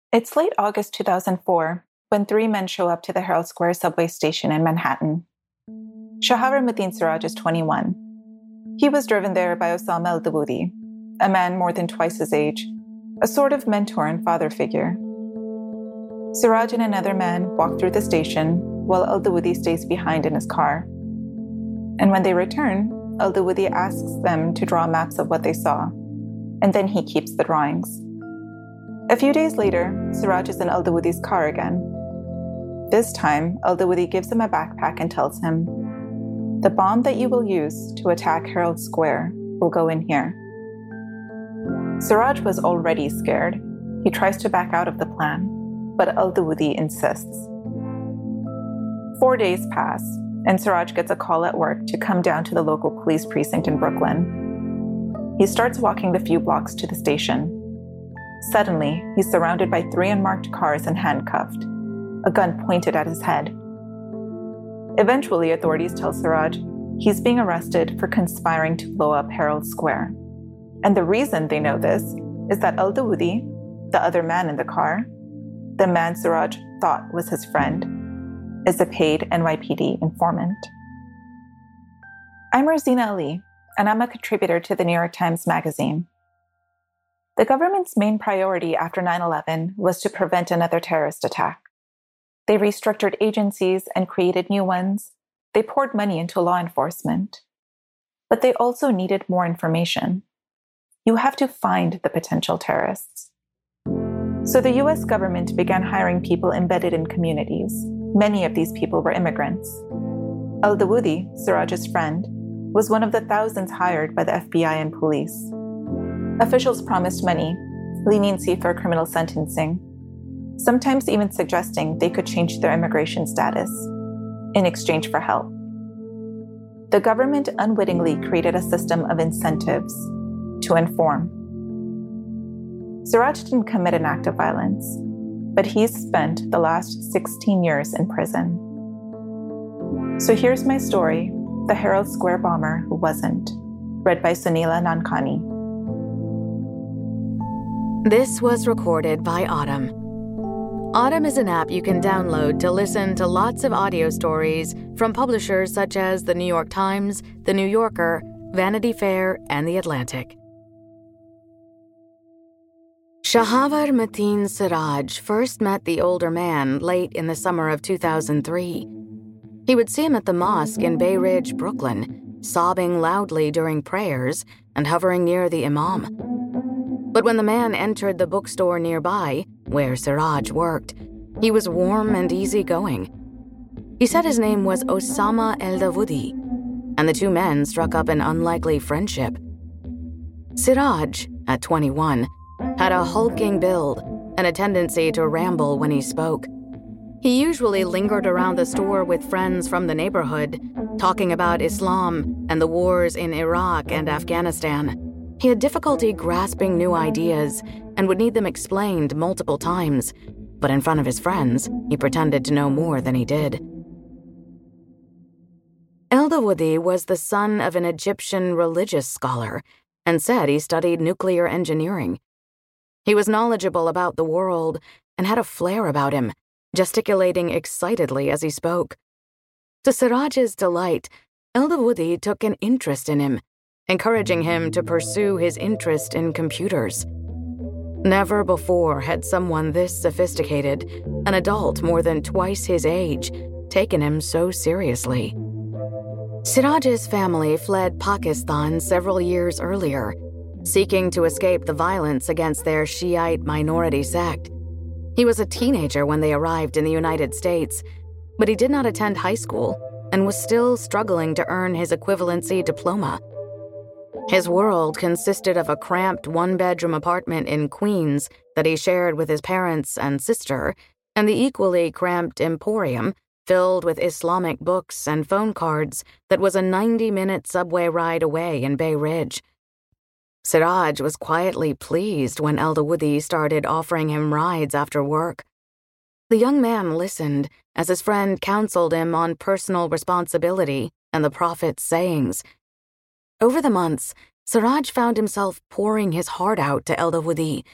It's late August 2004 when three men show up to the Herald Square subway station in Manhattan. Shahavarmuddin Siraj is 21. He was driven there by Osama al-Dawoodi, a man more than twice his age, a sort of mentor and father figure. Siraj and another man walk through the station while al-Dawoodi stays behind in his car. And when they return, al-Dawoodi asks them to draw maps of what they saw, and then he keeps the drawings. A few days later, Siraj is in al-Dawoodi's car again. This time, al-Dawoodi gives him a backpack and tells him, "The bomb that you will use to attack Herald Square will go in here." Siraj was already scared. He tries to back out of the plan, but al-Dawoodi insists. 4 days pass, and Siraj gets a call at work to come down to the local police precinct in Brooklyn. He starts walking the few blocks to the station. Suddenly, he's surrounded by 3 unmarked cars and handcuffed, a gun pointed at his head. Eventually, authorities tell Siraj he's being arrested for conspiring to blow up Herald Square. And the reason they know this is that al-Dawoodi, the other man in the car, the man Siraj thought was his friend, is a paid NYPD informant. I'm Rosina Ali, and I'm a contributor to the New York Times Magazine. The government's main priority after 9/11 was to prevent another terrorist attack. They restructured agencies and created new ones. They poured money into law enforcement. But they also needed more information. You have to find the potential terrorists. So the US government began hiring people embedded in communities. Many of these people were immigrants. Al-Dawoodi, Siraj's friend, was one of the thousands hired by the FBI and police. Officials promised money, leniency for criminal sentencing, sometimes even suggesting they could change their immigration status in exchange for help. The government unwittingly created a system of incentives to inform. Siraj didn't commit an act of violence, but he's spent the last 16 years in prison. So here's my story, The Herald Square Bomber Who Wasn't, read by Sunila Nankani. This was recorded by Autumn. Autumn is an app you can download to listen to lots of audio stories from publishers such as The New York Times, The New Yorker, Vanity Fair, and The Atlantic. Shahavarmuddin Siraj first met the older man late in the summer of 2003. He would see him at the mosque in Bay Ridge, Brooklyn, sobbing loudly during prayers and hovering near the imam. But when the man entered the bookstore nearby, where Siraj worked, he was warm and easygoing. He said his name was Osama al-Dawoodi, and the two men struck up an unlikely friendship. Siraj, at 21, had a hulking build and a tendency to ramble when he spoke. He usually lingered around the store with friends from the neighborhood, talking about Islam and the wars in Iraq and Afghanistan. He had difficulty grasping new ideas and would need them explained multiple times, but in front of his friends, he pretended to know more than he did. Al-Dawoodi was the son of an Egyptian religious scholar and said he studied nuclear engineering. He was knowledgeable about the world and had a flair about him, gesticulating excitedly as he spoke. To Siraj's delight, Al-Dawoodi took an interest in him, encouraging him to pursue his interest in computers. Never before had someone this sophisticated, an adult more than twice his age, taken him so seriously. Siraj's family fled Pakistan several years earlier, seeking to escape the violence against their Shiite minority sect. He was a teenager when they arrived in the United States, but he did not attend high school and was still struggling to earn his equivalency diploma. His world consisted of a cramped one-bedroom apartment in Queens that he shared with his parents and sister, and the equally cramped emporium filled with Islamic books and phone cards that was a 90-minute subway ride away in Bay Ridge. Siraj was quietly pleased when Al-Dawoodi started offering him rides after work. The young man listened as his friend counseled him on personal responsibility and the Prophet's sayings. Over the months, Siraj found himself pouring his heart out to Al-Dawoodi,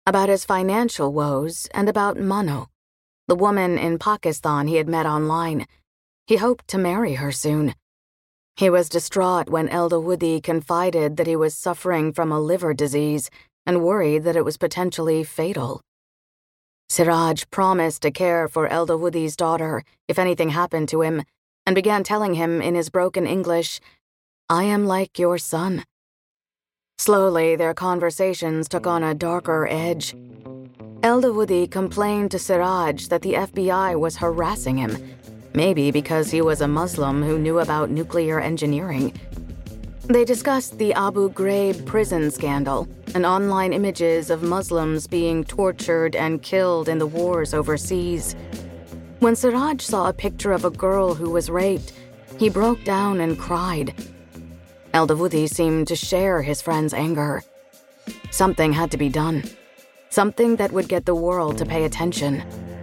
about his financial woes, and about Mano, the woman in Pakistan he had met online. He hoped to marry her soon. He was distraught when Eldawudi confided that he was suffering from a liver disease and worried that it was potentially fatal. Siraj promised to care for Eldawudi's daughter if anything happened to him, and began telling him in his broken English, "I am like your son." Slowly, their conversations took on a darker edge. Eldawudi complained to Siraj that the FBI was harassing him, maybe because he was a Muslim who knew about nuclear engineering. They discussed the Abu Ghraib prison scandal and online images of Muslims being tortured and killed in the wars overseas. When Siraj saw a picture of a girl who was raped, he broke down and cried. Eldawudi seemed to share his friend's anger. Something had to be done. Something that would get the world to pay attention.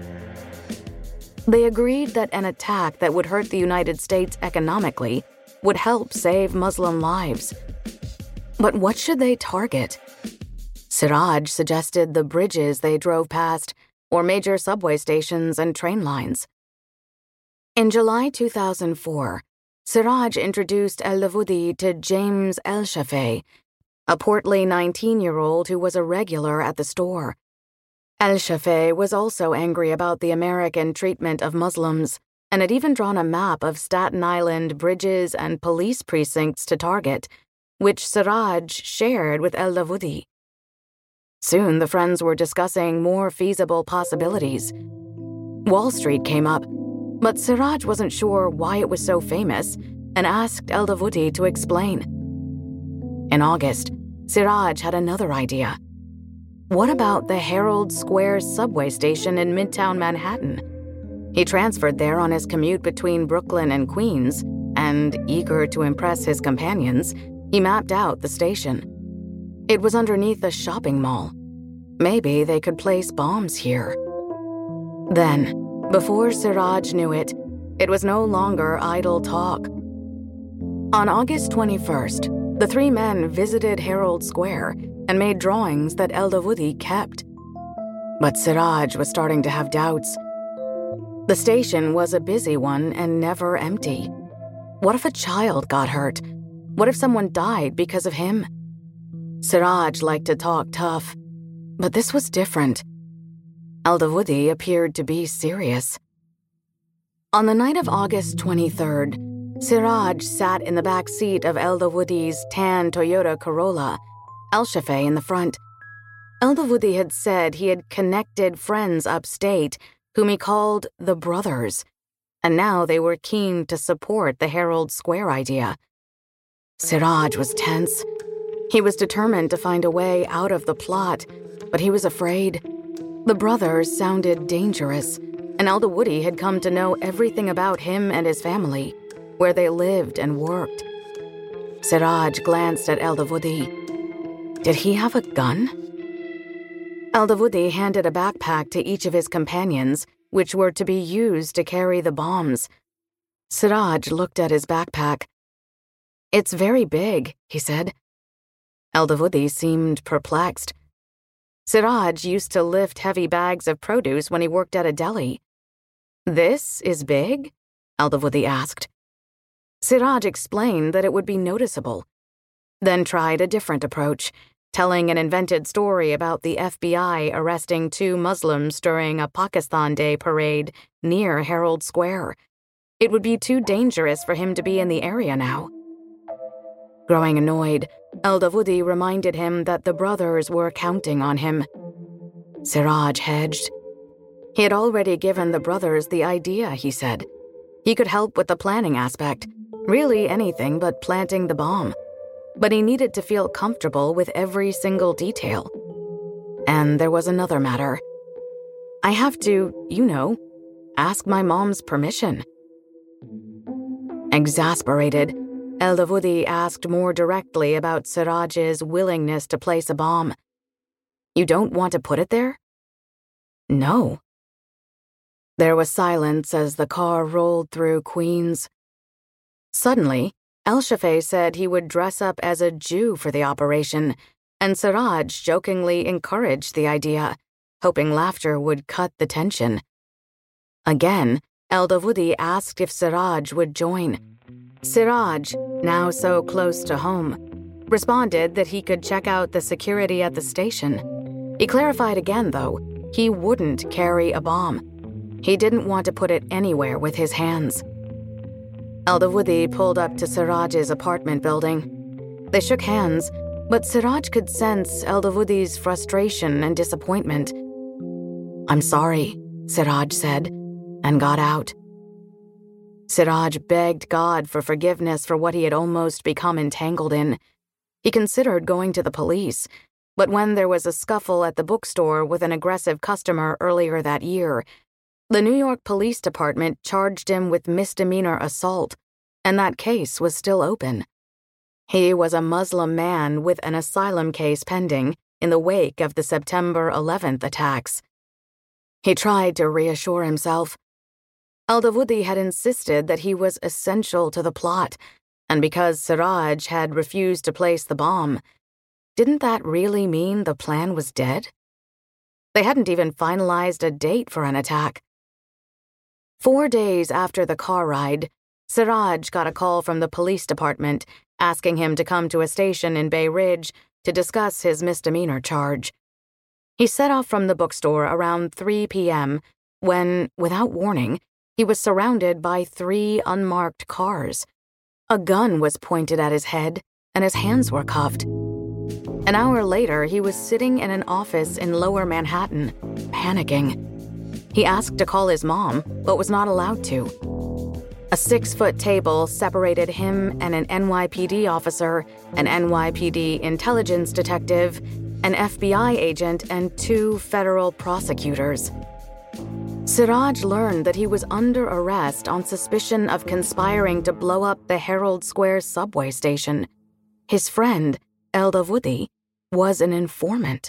They agreed that an attack that would hurt the United States economically would help save Muslim lives. But what should they target? Siraj suggested the bridges they drove past, or major subway stations and train lines. In July 2004, Siraj introduced Eldawudi to James El-Shafei, a portly 19-year-old who was a regular at the store. El-Shafei was also angry about the American treatment of Muslims and had even drawn a map of Staten Island bridges and police precincts to target, which Siraj shared with Eldawudi. Soon the friends were discussing more feasible possibilities. Wall Street came up, but Siraj wasn't sure why it was so famous and asked Eldawudi to explain. In August, Siraj had another idea. What about the Herald Square subway station in Midtown Manhattan? He transferred there on his commute between Brooklyn and Queens, and, eager to impress his companions, he mapped out the station. It was underneath a shopping mall. Maybe they could place bombs here. Then, before Siraj knew it, it was no longer idle talk. On August 21st, the three men visited Herald Square and made drawings that Eldawudi kept. But Siraj was starting to have doubts. The station was a busy one and never empty. What if a child got hurt? What if someone died because of him? Siraj liked to talk tough, but this was different. Eldawudi appeared to be serious. On the night of August 23rd, Siraj sat in the back seat of Eldawudi's tan Toyota Corolla, El-Shafei in the front. Eldawudi had said he had connected friends upstate whom he called the Brothers, and now they were keen to support the Herald Square idea. Siraj was tense. He was determined to find a way out of the plot, but he was afraid. The Brothers sounded dangerous, and Eldawudi had come to know everything about him and his family, where they lived and worked. Siraj glanced at Eldawudi. Did he have a gun? Eldawudi handed a backpack to each of his companions, which were to be used to carry the bombs. Siraj looked at his backpack. "It's very big," he said. Eldawudi seemed perplexed. Siraj used to lift heavy bags of produce when he worked at a deli. "This is big?" Eldawudi asked. Siraj explained that it would be noticeable, then tried a different approach, telling an invented story about the FBI arresting 2 Muslims during a Pakistan Day parade near Herald Square. It would be too dangerous for him to be in the area now. Growing annoyed, Eldawudi reminded him that the Brothers were counting on him. Siraj hedged. He had already given the Brothers the idea, he said. He could help with the planning aspect, really anything but planting the bomb. But he needed to feel comfortable with every single detail. And there was another matter. I have to, ask my mom's permission. Exasperated, Eldawudi asked more directly about Siraj's willingness to place a bomb. You don't want to put it there? No. There was silence as the car rolled through Queens. Suddenly, El-Shafei said he would dress up as a Jew for the operation and Siraj jokingly encouraged the idea, hoping laughter would cut the tension. Again, Eldavudi asked if Siraj would join. Siraj, now so close to home, responded that he could check out the security at the station. He clarified again, though, he wouldn't carry a bomb. He didn't want to put it anywhere with his hands. Eldavudi pulled up to Siraj's apartment building. They shook hands, but Siraj could sense Eldavudi's frustration and disappointment. "I'm sorry," Siraj said, and got out. Siraj begged God for forgiveness for what he had almost become entangled in. He considered going to the police, but when there was a scuffle at the bookstore with an aggressive customer earlier that year, the New York Police Department charged him with misdemeanor assault, and that case was still open. He was a Muslim man with an asylum case pending in the wake of the September 11th attacks. He tried to reassure himself. Eldavudi had insisted that he was essential to the plot, and because Siraj had refused to place the bomb, didn't that really mean the plan was dead? They hadn't even finalized a date for an attack. 4 days after the car ride, Siraj got a call from the police department asking him to come to a station in Bay Ridge to discuss his misdemeanor charge. He set off from the bookstore around 3 p.m. when, without warning, he was surrounded by 3 unmarked cars. A gun was pointed at his head, and his hands were cuffed. An hour later, he was sitting in an office in Lower Manhattan, panicking. He asked to call his mom, but was not allowed to. A 6-foot table separated him and an NYPD officer, an NYPD intelligence detective, an FBI agent, and 2 federal prosecutors. Siraj learned that he was under arrest on suspicion of conspiring to blow up the Herald Square subway station. His friend, Eldavudi, was an informant.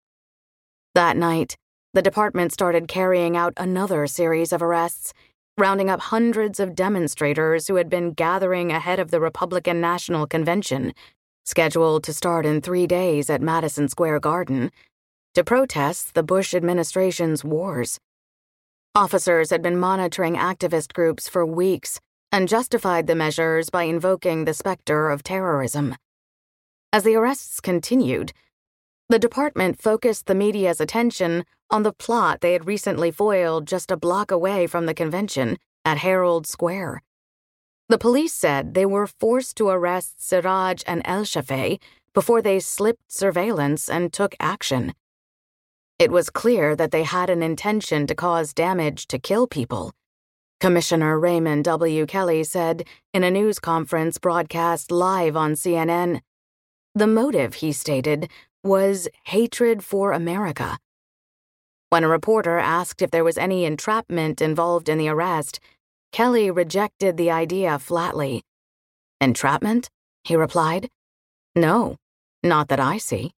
That night, the department started carrying out another series of arrests, rounding up hundreds of demonstrators who had been gathering ahead of the Republican National Convention, scheduled to start in 3 days at Madison Square Garden, to protest the Bush administration's wars. Officers had been monitoring activist groups for weeks and justified the measures by invoking the specter of terrorism. As the arrests continued, the department focused the media's attention on the plot they had recently foiled just a block away from the convention at Herald Square. The police said they were forced to arrest Siraj and El-Shafei before they slipped surveillance and took action. It was clear that they had an intention to cause damage to kill people. Commissioner Raymond W. Kelly said in a news conference broadcast live on CNN. The motive, he stated, was hatred for America. When a reporter asked if there was any entrapment involved in the arrest, Kelly rejected the idea flatly. "Entrapment?" he replied. "No, not that I see."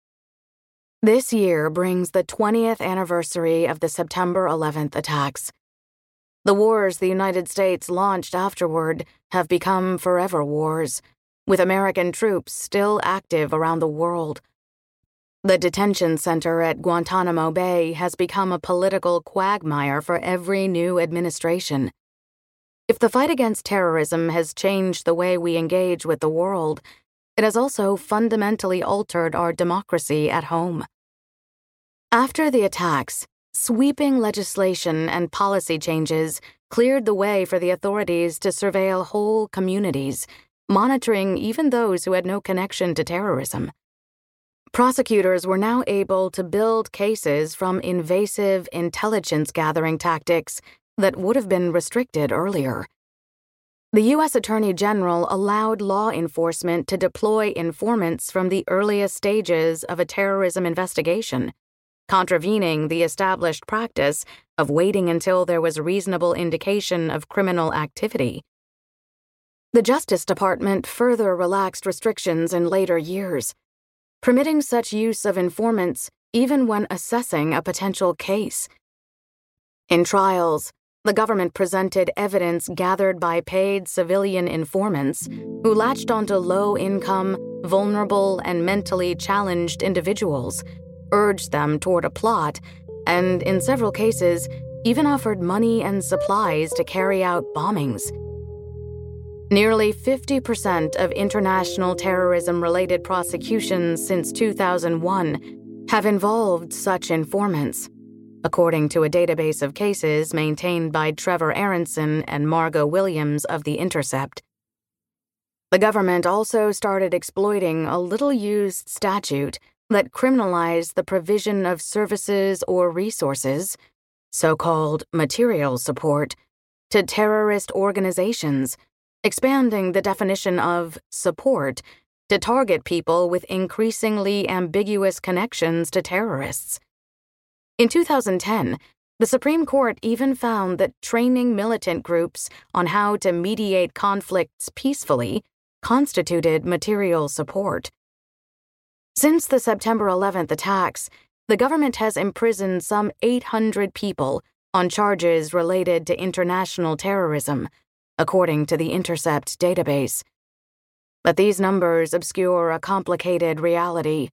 This year brings the 20th anniversary of the September 11th attacks. The wars the United States launched afterward have become forever wars, with American troops still active around the world. The detention center at Guantanamo Bay has become a political quagmire for every new administration. If the fight against terrorism has changed the way we engage with the world, it has also fundamentally altered our democracy at home. After the attacks, sweeping legislation and policy changes cleared the way for the authorities to surveil whole communities, monitoring even those who had no connection to terrorism. Prosecutors were now able to build cases from invasive intelligence-gathering tactics that would have been restricted earlier. The U.S. Attorney General allowed law enforcement to deploy informants from the earliest stages of a terrorism investigation, contravening the established practice of waiting until there was reasonable indication of criminal activity. The Justice Department further relaxed restrictions in later years, permitting such use of informants even when assessing a potential case. In trials, the government presented evidence gathered by paid civilian informants who latched onto low-income, vulnerable, and mentally challenged individuals, urged them toward a plot, and, in several cases, even offered money and supplies to carry out bombings. Nearly 50% of international terrorism-related prosecutions since 2001 have involved such informants, according to a database of cases maintained by Trevor Aronson and Margot Williams of The Intercept. The government also started exploiting a little-used statute that criminalized the provision of services or resources, so-called material support, to terrorist organizations, expanding the definition of support to target people with increasingly ambiguous connections to terrorists. In 2010, the Supreme Court even found that training militant groups on how to mediate conflicts peacefully constituted material support. Since the September 11th attacks, the government has imprisoned some 800 people on charges related to international terrorism, according to the Intercept database. But these numbers obscure a complicated reality.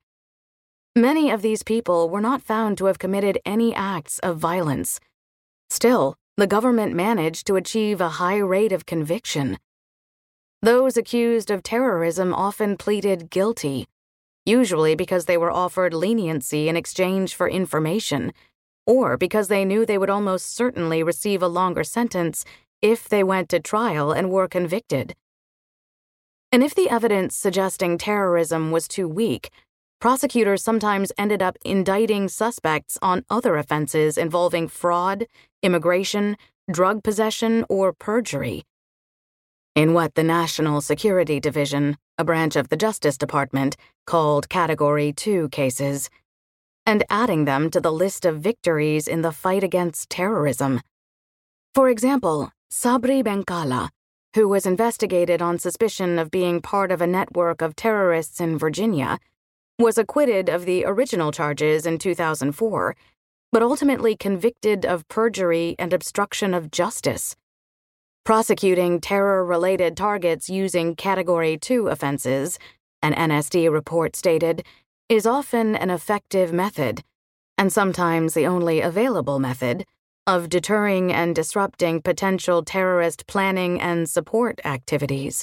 Many of these people were not found to have committed any acts of violence. Still, the government managed to achieve a high rate of conviction. Those accused of terrorism often pleaded guilty, usually because they were offered leniency in exchange for information, or because they knew they would almost certainly receive a longer sentence if they went to trial and were convicted. And if the evidence suggesting terrorism was too weak, prosecutors sometimes ended up indicting suspects on other offenses involving fraud, immigration, drug possession, or perjury. In what the National Security Division, a branch of the Justice Department, called Category 2 cases, and adding them to the list of victories in the fight against terrorism. For example, Sabri Benkala, who was investigated on suspicion of being part of a network of terrorists in Virginia, was acquitted of the original charges in 2004, but ultimately convicted of perjury and obstruction of justice. Prosecuting terror-related targets using Category 2 offenses, an NSD report stated, is often an effective method, and sometimes the only available method, of deterring and disrupting potential terrorist planning and support activities.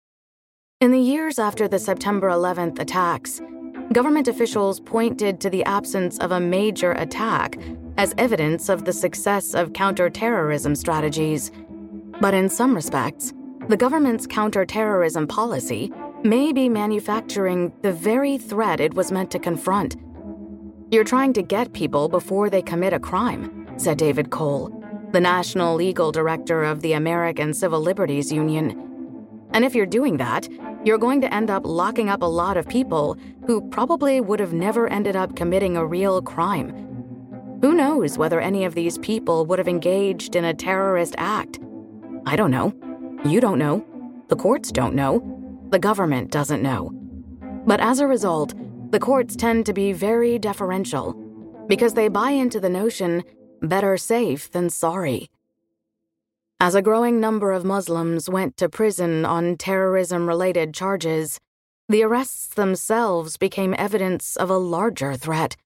In the years after the September 11th attacks, government officials pointed to the absence of a major attack as evidence of the success of counterterrorism strategies. But in some respects, the government's counterterrorism policy may be manufacturing the very threat it was meant to confront. You're trying to get people before they commit a crime, said David Cole, the National Legal Director of the American Civil Liberties Union. And if you're doing that, you're going to end up locking up a lot of people who probably would have never ended up committing a real crime. Who knows whether any of these people would have engaged in a terrorist act? I don't know. You don't know. The courts don't know. The government doesn't know. But as a result, the courts tend to be very deferential because they buy into the notion better safe than sorry. As a growing number of Muslims went to prison on terrorism-related charges, the arrests themselves became evidence of a larger threat.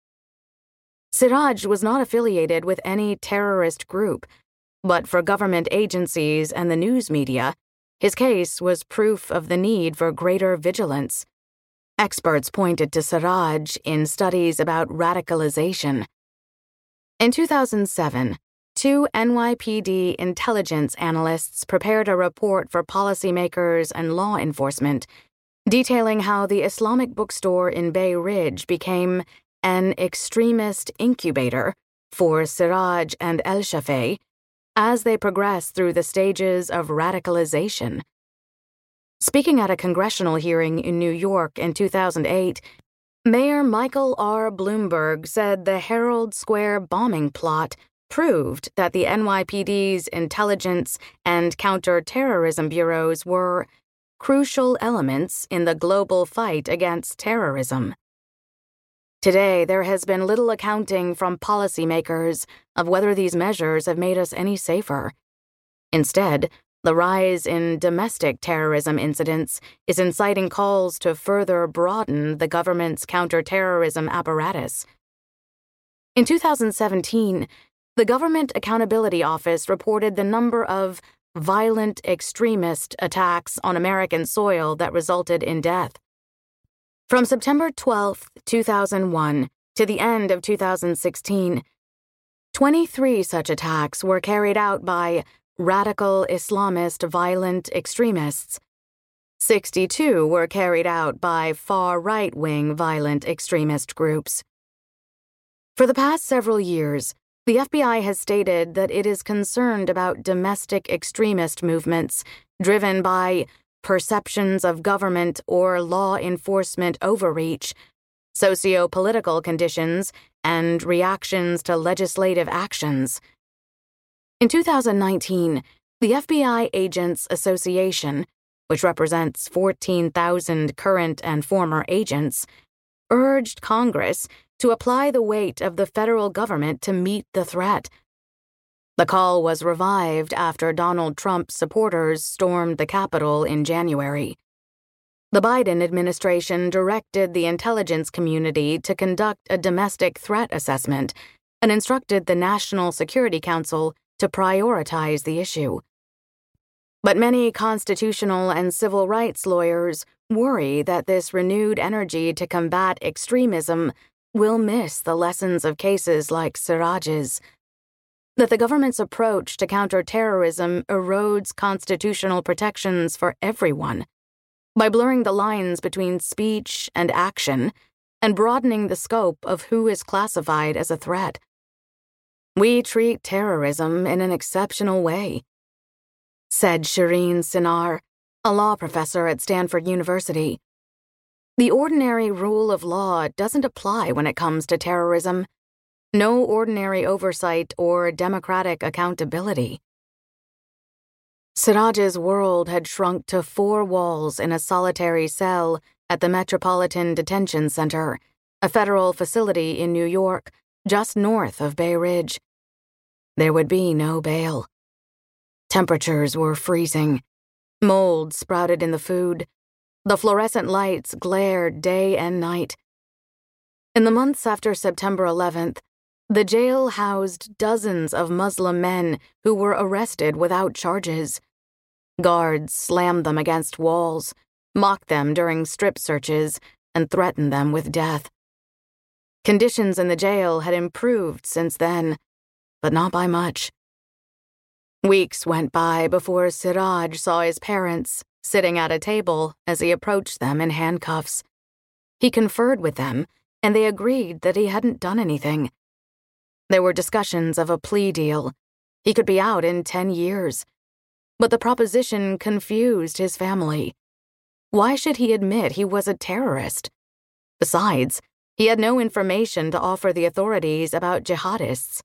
Siraj was not affiliated with any terrorist group, but for government agencies and the news media, his case was proof of the need for greater vigilance. Experts pointed to Siraj in studies about radicalization. In 2007, 2 NYPD intelligence analysts prepared a report for policymakers and law enforcement, detailing how the Islamic bookstore in Bay Ridge became an extremist incubator for Siraj and El-Shafei as they progressed through the stages of radicalization. Speaking at a congressional hearing in New York in 2008, Mayor Michael R. Bloomberg said the Herald Square bombing plot proved that the NYPD's intelligence and counterterrorism bureaus were crucial elements in the global fight against terrorism. Today, there has been little accounting from policymakers of whether these measures have made us any safer. Instead, the rise in domestic terrorism incidents is inciting calls to further broaden the government's counterterrorism apparatus. In 2017, the Government Accountability Office reported the number of violent extremist attacks on American soil that resulted in death. From September 12, 2001 to the end of 2016, 23 such attacks were carried out by radical Islamist violent extremists. 62 were carried out by far right-wing violent extremist groups. For the past several years, the FBI has stated that it is concerned about domestic extremist movements driven by perceptions of government or law enforcement overreach, socio-political conditions, and reactions to legislative actions. In 2019, the FBI Agents Association, which represents 14,000 current and former agents, urged Congress to apply the weight of the federal government to meet the threat. The call was revived after Donald Trump's supporters stormed the Capitol in January. The Biden administration directed the intelligence community to conduct a domestic threat assessment and instructed the National Security Council to prioritize the issue. But many constitutional and civil rights lawyers worry that this renewed energy to combat extremism will miss the lessons of cases like Siraj's, that the government's approach to counterterrorism erodes constitutional protections for everyone by blurring the lines between speech and action and broadening the scope of who is classified as a threat. We treat terrorism in an exceptional way, said Shireen Sinar, a law professor at Stanford University. The ordinary rule of law doesn't apply when it comes to terrorism. No ordinary oversight or democratic accountability. Siraj's world had shrunk to 4 walls in a solitary cell at the Metropolitan Detention Center, a federal facility in New York, just north of Bay Ridge. There would be no bail. Temperatures were freezing. Mold sprouted in the food. The fluorescent lights glared day and night. In the months after September 11th, the jail housed dozens of Muslim men who were arrested without charges. Guards slammed them against walls, mocked them during strip searches, and threatened them with death. Conditions in the jail had improved since then, but not by much. Weeks went by before Siraj saw his parents sitting at a table as he approached them in handcuffs. He conferred with them, and they agreed that he hadn't done anything. There were discussions of a plea deal. He could be out in 10 years. But the proposition confused his family. Why should he admit he was a terrorist? Besides, he had no information to offer the authorities about jihadists.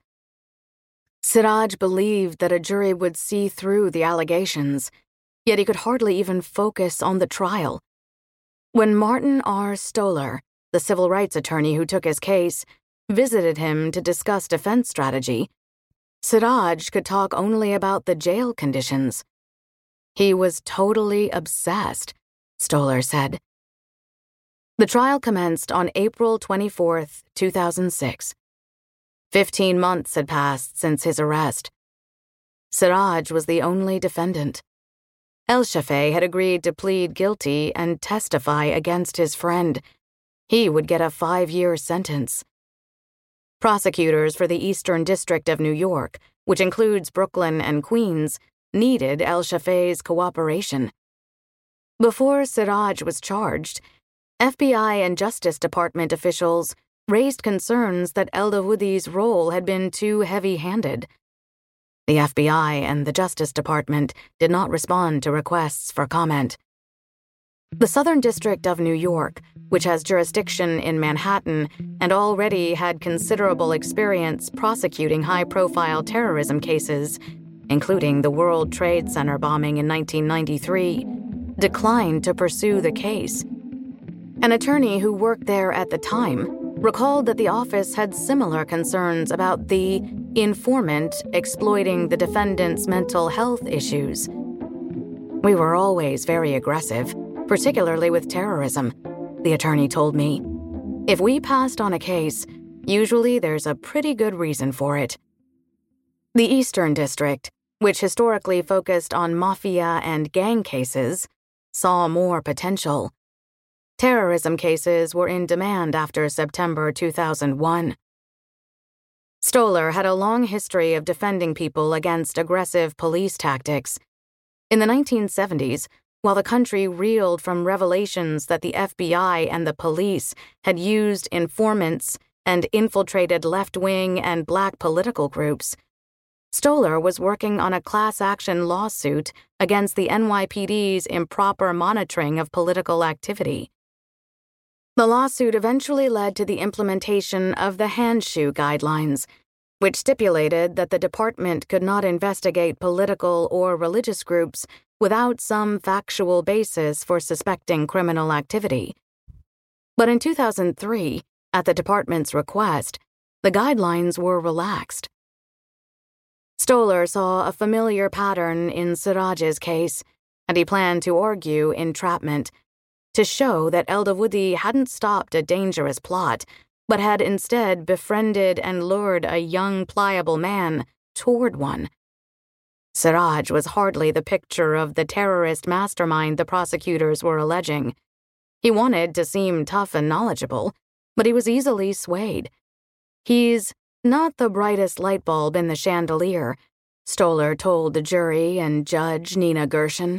Siraj believed that a jury would see through the allegations, yet he could hardly even focus on the trial. When Martin R. Stoller, the civil rights attorney who took his case, visited him to discuss defense strategy, Siraj could talk only about the jail conditions. He was totally obsessed, Stoller said. The trial commenced on April 24, 2006. 15 months had passed since his arrest. Siraj was the only defendant. El-Shafee had agreed to plead guilty and testify against his friend. He would get a 5-year sentence. Prosecutors for the Eastern District of New York, which includes Brooklyn and Queens, needed El-Shafee's cooperation. Before Siraj was charged, FBI and Justice Department officials raised concerns that El-Dawoodi's role had been too heavy-handed. The FBI and the Justice Department did not respond to requests for comment. The Southern District of New York, which has jurisdiction in Manhattan and already had considerable experience prosecuting high-profile terrorism cases, including the World Trade Center bombing in 1993, declined to pursue the case. An attorney who worked there at the time, recalled that the office had similar concerns about the informant exploiting the defendant's mental health issues. "We were always very aggressive, particularly with terrorism," the attorney told me. "If we passed on a case, usually there's a pretty good reason for it." The Eastern District, which historically focused on mafia and gang cases, saw more potential. Terrorism cases were in demand after September 2001. Stoller had a long history of defending people against aggressive police tactics. In the 1970s, while the country reeled from revelations that the FBI and the police had used informants and infiltrated left-wing and black political groups, Stoller was working on a class action lawsuit against the NYPD's improper monitoring of political activity. The lawsuit eventually led to the implementation of the Handshoe Guidelines, which stipulated that the department could not investigate political or religious groups without some factual basis for suspecting criminal activity. But in 2003, at the department's request, the guidelines were relaxed. Stoller saw a familiar pattern in Siraj's case, and he planned to argue entrapment, to show that Eldavudi hadn't stopped a dangerous plot, but had instead befriended and lured a young, pliable man toward one. Siraj was hardly the picture of the terrorist mastermind the prosecutors were alleging. He wanted to seem tough and knowledgeable, but he was easily swayed. "He's not the brightest light bulb in the chandelier," Stoller told the jury and Judge Nina Gershon.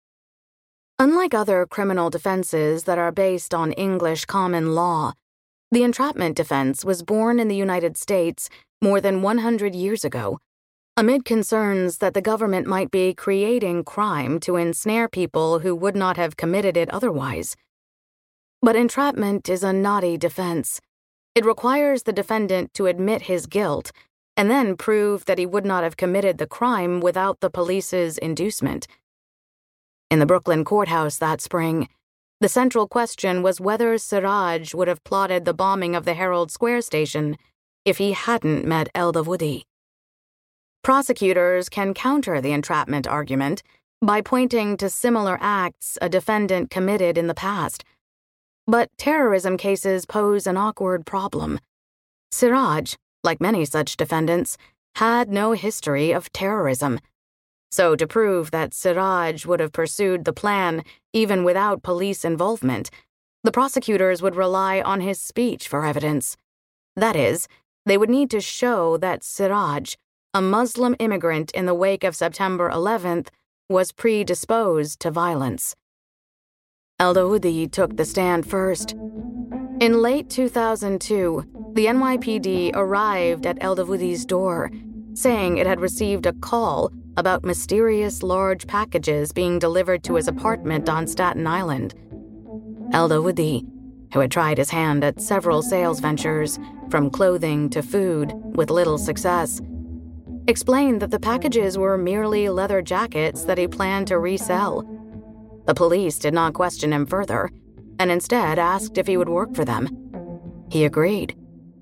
Unlike other criminal defenses that are based on English common law, the entrapment defense was born in the United States more than 100 years ago, amid concerns that the government might be creating crime to ensnare people who would not have committed it otherwise. But entrapment is a knotty defense. It requires the defendant to admit his guilt and then prove that he would not have committed the crime without the police's inducement. In the Brooklyn courthouse that spring, the central question was whether Siraj would have plotted the bombing of the Herald Square station if he hadn't met Eldavudi. Prosecutors can counter the entrapment argument by pointing to similar acts a defendant committed in the past. But terrorism cases pose an awkward problem. Siraj, like many such defendants, had no history of terrorism. So to prove that Siraj would have pursued the plan even without police involvement, the prosecutors would rely on his speech for evidence. That is, they would need to show that Siraj, a Muslim immigrant in the wake of September 11th, was predisposed to violence. Eldavudi took the stand first. In late 2002, the NYPD arrived at Eldavudi's door, saying it had received a call about mysterious large packages being delivered to his apartment on Staten Island. Eldavudi, who had tried his hand at several sales ventures, from clothing to food, with little success, explained that the packages were merely leather jackets that he planned to resell. The police did not question him further, and instead asked if he would work for them. He agreed.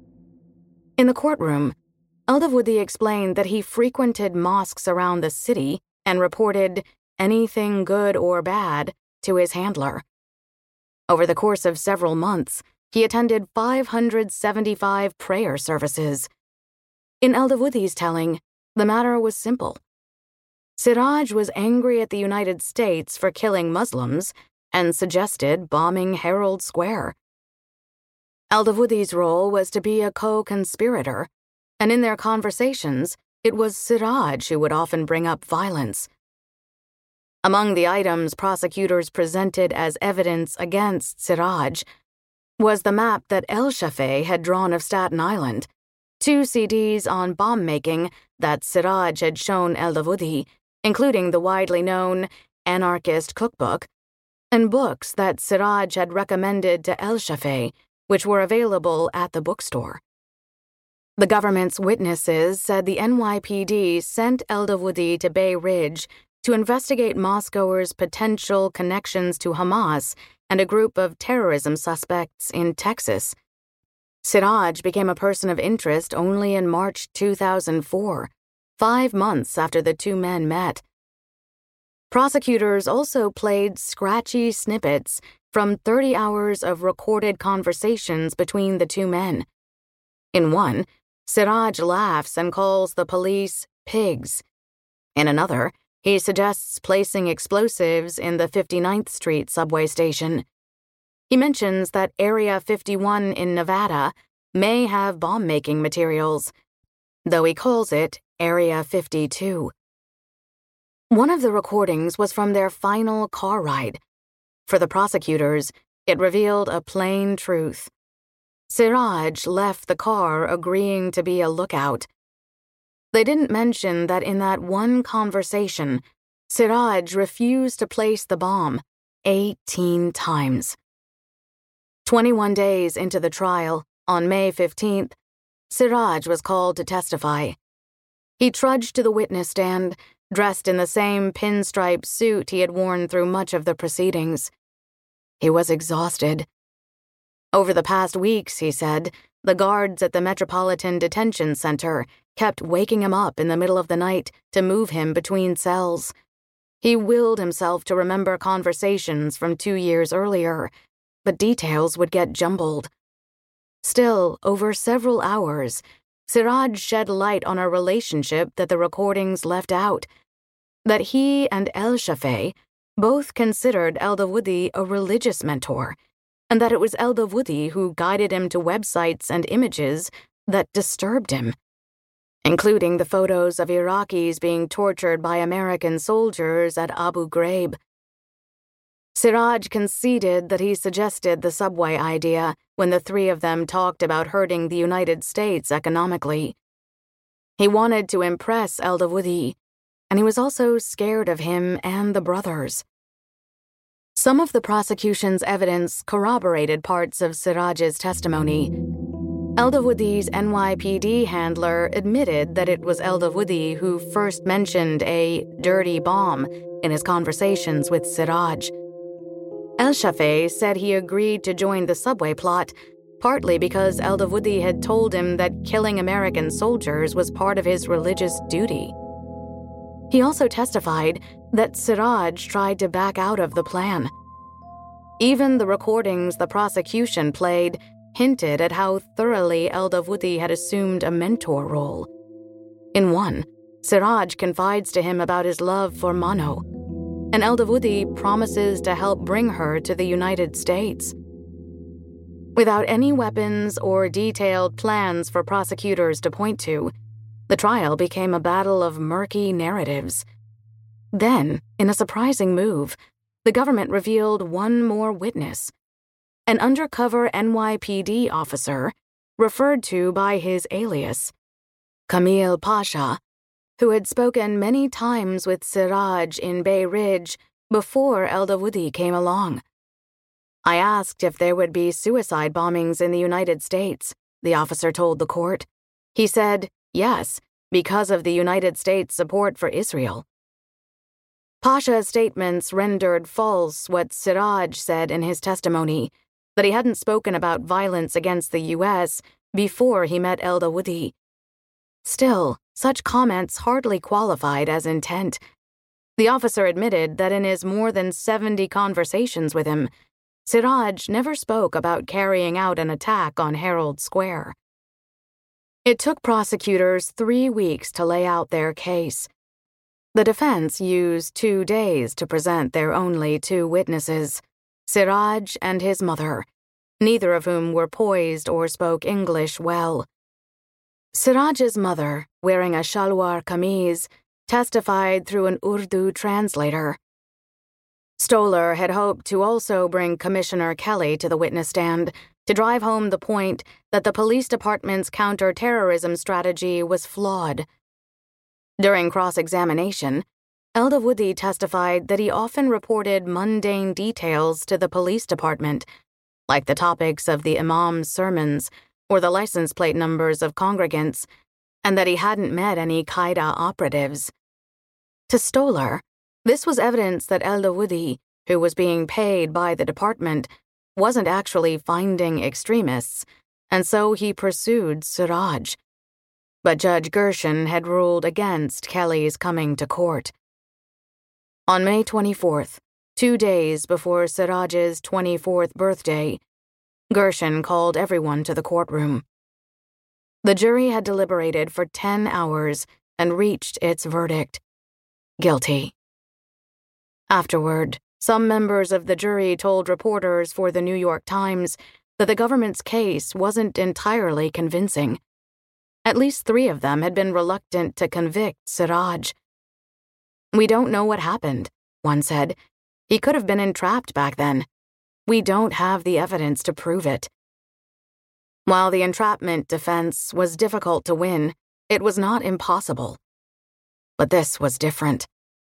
In the courtroom, Eldavudi explained that he frequented mosques around the city and reported anything good or bad to his handler. Over the course of several months, he attended 575 prayer services. In Eldavudi's telling, the matter was simple. Siraj was angry at the United States for killing Muslims and suggested bombing Herald Square. Eldavudi's role was to be a co-conspirator, and in their conversations, it was Siraj who would often bring up violence. Among the items prosecutors presented as evidence against Siraj was the map that El-Shafee had drawn of Staten Island, 2 CDs on bomb-making that Siraj had shown Eldavudi, including the widely known Anarchist Cookbook, and books that Siraj had recommended to El-Shafee, which were available at the bookstore. The government's witnesses said the NYPD sent Eldavudi to Bay Ridge to investigate mosquegoers' potential connections to Hamas and a group of terrorism suspects in Texas. Siraj became a person of interest only in March 2004, 5 months after the two men met. Prosecutors also played scratchy snippets from 30 hours of recorded conversations between the two men. In one, Siraj laughs and calls the police pigs. In another, he suggests placing explosives in the 59th Street subway station. He mentions that Area 51 in Nevada may have bomb-making materials, though he calls it Area 52. One of the recordings was from their final car ride. For the prosecutors, it revealed a plain truth. Siraj left the car agreeing to be a lookout. They didn't mention that in that one conversation, Siraj refused to place the bomb 18 times. 21 days into the trial, on May 15th, Siraj was called to testify. He trudged to the witness stand, dressed in the same pinstripe suit he had worn through much of the proceedings. He was exhausted. Over the past weeks, he said, the guards at the Metropolitan Detention Center kept waking him up in the middle of the night to move him between cells. He willed himself to remember conversations from 2 years earlier, but details would get jumbled. Still, over several hours, Siraj shed light on a relationship that the recordings left out, that he and El-Shafei both considered Eldawudi a religious mentor, and that it was Eldawudi who guided him to websites and images that disturbed him, including the photos of Iraqis being tortured by American soldiers at Abu Ghraib. Siraj conceded that he suggested the subway idea when the three of them talked about hurting the United States economically. He wanted to impress Eldawudi, and he was also scared of him and the brothers. Some of the prosecution's evidence corroborated parts of Siraj's testimony. Eldawudi's NYPD handler admitted that it was Eldawudi who first mentioned a dirty bomb in his conversations with Siraj. El-Shafei said he agreed to join the subway plot, partly because Eldawudi had told him that killing American soldiers was part of his religious duty. He also testified that Siraj tried to back out of the plan. Even the recordings the prosecution played hinted at how thoroughly Eldawudi had assumed a mentor role. In one, Siraj confides to him about his love for Mano, and Eldawudi promises to help bring her to the United States. Without any weapons or detailed plans for prosecutors to point to, the trial became a battle of murky narratives. Then, in a surprising move, the government revealed one more witness, an undercover NYPD officer referred to by his alias, Camille Pasha, who had spoken many times with Siraj in Bay Ridge before Eldawudi came along. I asked if there would be suicide bombings in the United States, the officer told the court. He said, yes, because of the United States' support for Israel. Pasha's statements rendered false what Siraj said in his testimony, that he hadn't spoken about violence against the U.S. before he met Eldawudi. Still, such comments hardly qualified as intent. The officer admitted that in his more than 70 conversations with him, Siraj never spoke about carrying out an attack on Herald Square. It took prosecutors 3 weeks to lay out their case. The defense used 2 days to present their only 2 witnesses, Siraj and his mother, neither of whom were poised or spoke English well. Siraj's mother, wearing a shalwar kameez, testified through an Urdu translator. Stoller had hoped to also bring Commissioner Kelly to the witness stand to drive home the point that the police department's counter-terrorism strategy was flawed. During cross-examination, Eldawudi testified that he often reported mundane details to the police department, like the topics of the imam's sermons or the license plate numbers of congregants, and that he hadn't met any Qaeda operatives. To Stoller, this was evidence that Eldawudi, who was being paid by the department, wasn't actually finding extremists, and so he pursued Siraj. But Judge Gershon had ruled against Kelly's coming to court. On May 24th, 2 days before Siraj's 24th birthday, Gershon called everyone to the courtroom. The jury had deliberated for 10 hours and reached its verdict: guilty. Afterward, some members of the jury told reporters for the New York Times that the government's case wasn't entirely convincing. At least 3 of them had been reluctant to convict Siraj. "We don't know what happened," one said. "He could have been entrapped back then. We don't have the evidence to prove it." While the entrapment defense was difficult to win, it was not impossible. But this was different.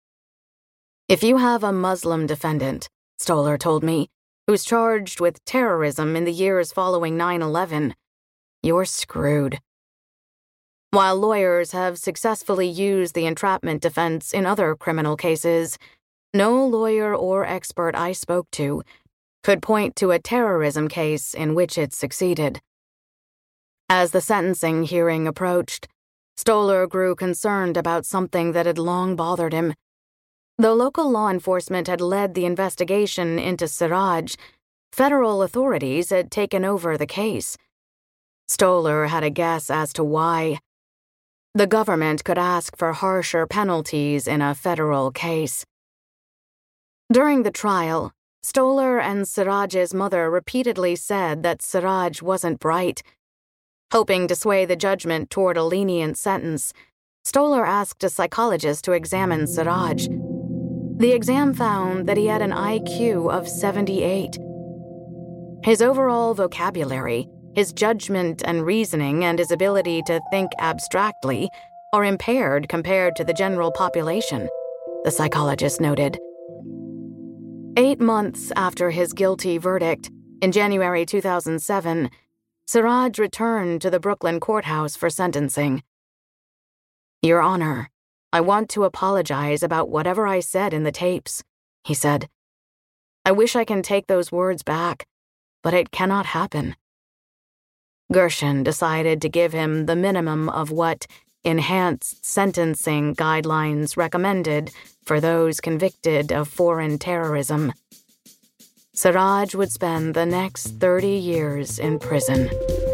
"If you have a Muslim defendant," Stolar told me, "who's charged with terrorism in the years following 9/11, you're screwed." While lawyers have successfully used the entrapment defense in other criminal cases, no lawyer or expert I spoke to could point to a terrorism case in which it succeeded. As the sentencing hearing approached, Stolar grew concerned about something that had long bothered him. Though local law enforcement had led the investigation into Siraj, federal authorities had taken over the case. Stolar had a guess as to why. The government could ask for harsher penalties in a federal case. During the trial, Stolar and Siraj's mother repeatedly said that Siraj wasn't bright. Hoping to sway the judgment toward a lenient sentence, Stolar asked a psychologist to examine Siraj. The exam found that he had an IQ of 78. His overall vocabulary, his judgment and reasoning, and his ability to think abstractly are impaired compared to the general population, the psychologist noted. 8 months after his guilty verdict, in January 2007, Siraj returned to the Brooklyn courthouse for sentencing. "Your Honor, I want to apologize about whatever I said in the tapes," he said. "I wish I can take those words back, but it cannot happen." Gershon decided to give him the minimum of what enhanced sentencing guidelines recommended for those convicted of foreign terrorism. Siraj would spend the next 30 years in prison.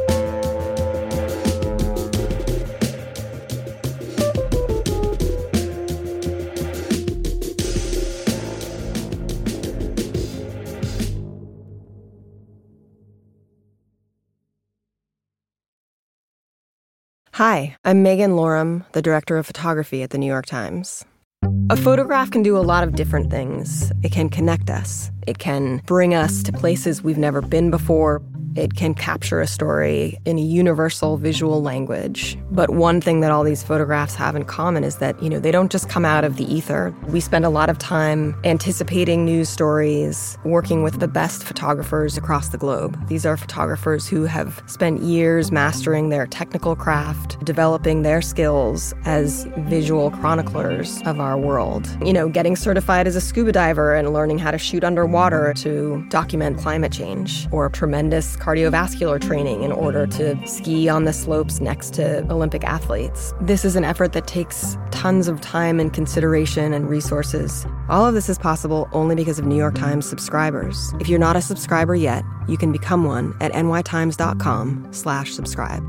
Hi, I'm Megan Lorum, the director of photography at the New York Times. A photograph can do a lot of different things. It can connect us. It can bring us to places we've never been before. It can capture a story in a universal visual language. But one thing that all these photographs have in common is that, they don't just come out of the ether. We spend a lot of time anticipating news stories, working with the best photographers across the globe. These are photographers who have spent years mastering their technical craft, developing their skills as visual chroniclers of our world. Getting certified as a scuba diver and learning how to shoot underwater to document climate change, or tremendous cardiovascular training in order to ski on the slopes next to Olympic athletes. This is an effort that takes tons of time and consideration and resources. All of this is possible only because of New York Times subscribers. If you're not a subscriber yet, you can become one at nytimes.com/subscribe.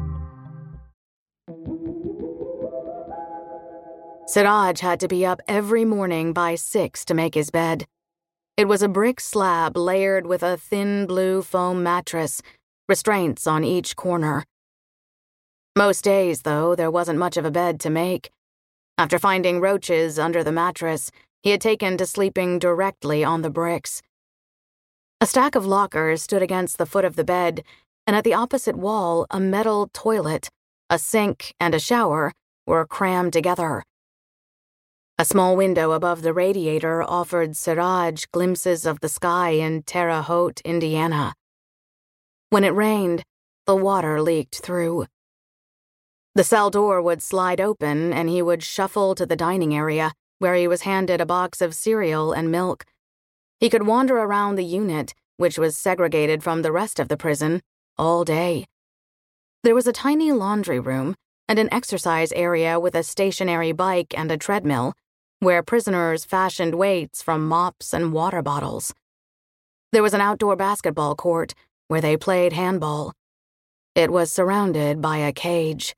Siraj had to be up every morning by 6 to make his bed. It was a brick slab layered with a thin blue foam mattress, restraints on each corner. Most days, though, there wasn't much of a bed to make. After finding roaches under the mattress, he had taken to sleeping directly on the bricks. A stack of lockers stood against the foot of the bed, and at the opposite wall, a metal toilet, a sink, and a shower were crammed together. A small window above the radiator offered Siraj glimpses of the sky in Terre Haute, Indiana. When it rained, the water leaked through. The cell door would slide open and he would shuffle to the dining area, where he was handed a box of cereal and milk. He could wander around the unit, which was segregated from the rest of the prison, all day. There was a tiny laundry room and an exercise area with a stationary bike and a treadmill, where prisoners fashioned weights from mops and water bottles. There was an outdoor basketball court where they played handball. It was surrounded by a cage.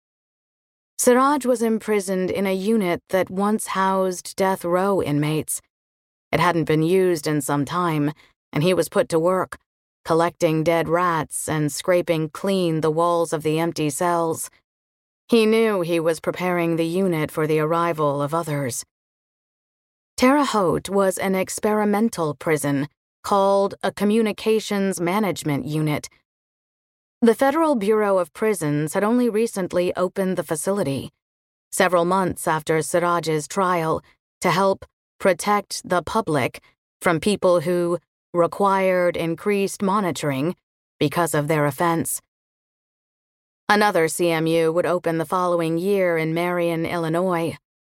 Siraj was imprisoned in a unit that once housed death row inmates. It hadn't been used in some time, and he was put to work, collecting dead rats and scraping clean the walls of the empty cells. He knew he was preparing the unit for the arrival of others. Terre Haute was an experimental prison called a Communications Management Unit. The Federal Bureau of Prisons had only recently opened the facility, several months after Siraj's trial, to help protect the public from people who required increased monitoring because of their offense. Another CMU would open the following year in Marion, Illinois.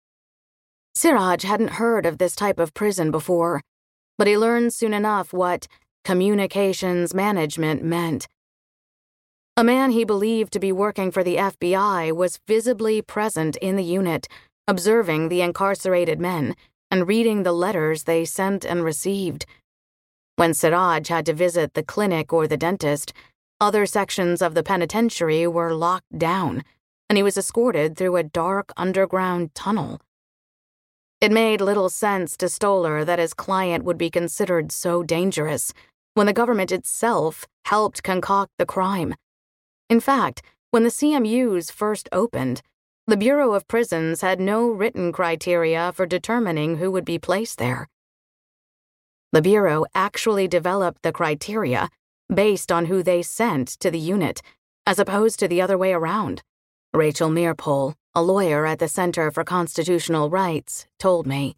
Siraj hadn't heard of this type of prison before, but he learned soon enough what communications management meant. A man he believed to be working for the FBI was visibly present in the unit, observing the incarcerated men and reading the letters they sent and received. When Siraj had to visit the clinic or the dentist, other sections of the penitentiary were locked down, and he was escorted through a dark underground tunnel. It made little sense to Stoller that his client would be considered so dangerous when the government itself helped concoct the crime. In fact, when the CMUs first opened, the Bureau of Prisons had no written criteria for determining who would be placed there. The Bureau actually developed the criteria based on who they sent to the unit, as opposed to the other way around. Rachel Mearpole, a lawyer at the Center for Constitutional Rights, told me.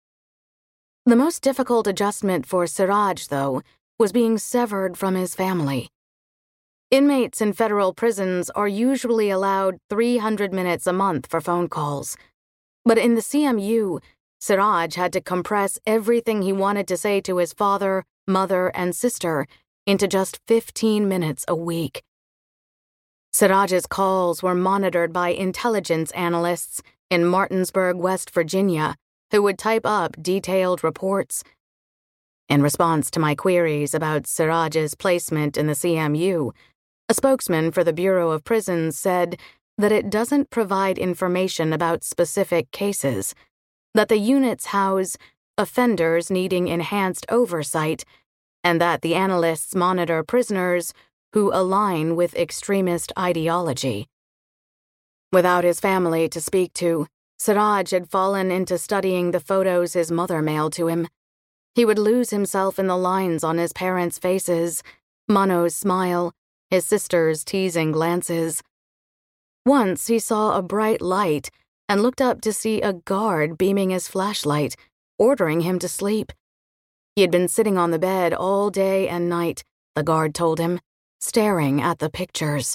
The most difficult adjustment for Siraj, though, was being severed from his family. Inmates in federal prisons are usually allowed 300 minutes a month for phone calls. But in the CMU, Siraj had to compress everything he wanted to say to his father, mother, and sister into just 15 minutes a week. Siraj's calls were monitored by intelligence analysts in Martinsburg, West Virginia, who would type up detailed reports. In response to my queries about Siraj's placement in the CMU, a spokesman for the Bureau of Prisons said that it doesn't provide information about specific cases, that the units house offenders needing enhanced oversight, and that the analysts monitor prisoners who align with extremist ideology. Without his family to speak to, Siraj had fallen into studying the photos his mother mailed to him. He would lose himself in the lines on his parents' faces, Mano's smile, his sister's teasing glances. Once he saw a bright light and looked up to see a guard beaming his flashlight, ordering him to sleep. He had been sitting on the bed all day and night, the guard told him, staring at the pictures.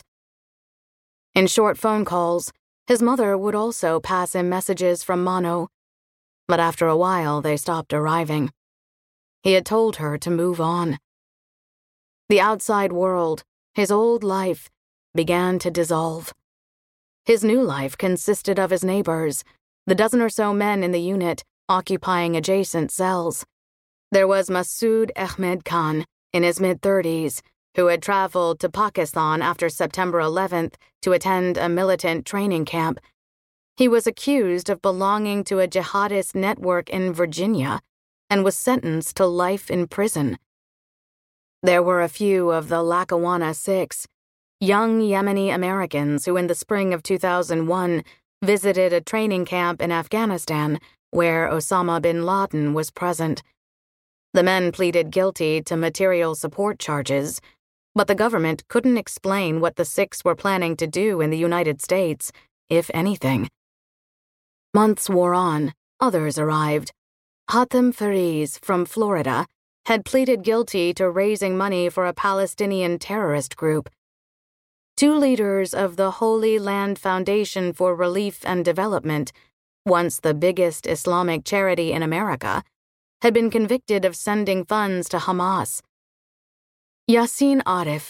In short phone calls, his mother would also pass him messages from Mano, but after a while they stopped arriving. He had told her to move on. The outside world, his old life, began to dissolve. His new life consisted of his neighbors, the dozen or so men in the unit occupying adjacent cells. There was Masood Ahmed Khan, in his mid-30s, who had traveled to Pakistan after September 11th to attend a militant training camp. He was accused of belonging to a jihadist network in Virginia and was sentenced to life in prison. There were a few of the Lackawanna Six, young Yemeni Americans who in the spring of 2001 visited a training camp in Afghanistan where Osama bin Laden was present. The men pleaded guilty to material support charges, but the government couldn't explain what the Six were planning to do in the United States, if anything. Months wore on, others arrived. Hatem Fariz from Florida had pleaded guilty to raising money for a Palestinian terrorist group. Two leaders of the Holy Land Foundation for Relief and Development, once the biggest Islamic charity in America, had been convicted of sending funds to Hamas. Yassin Arif,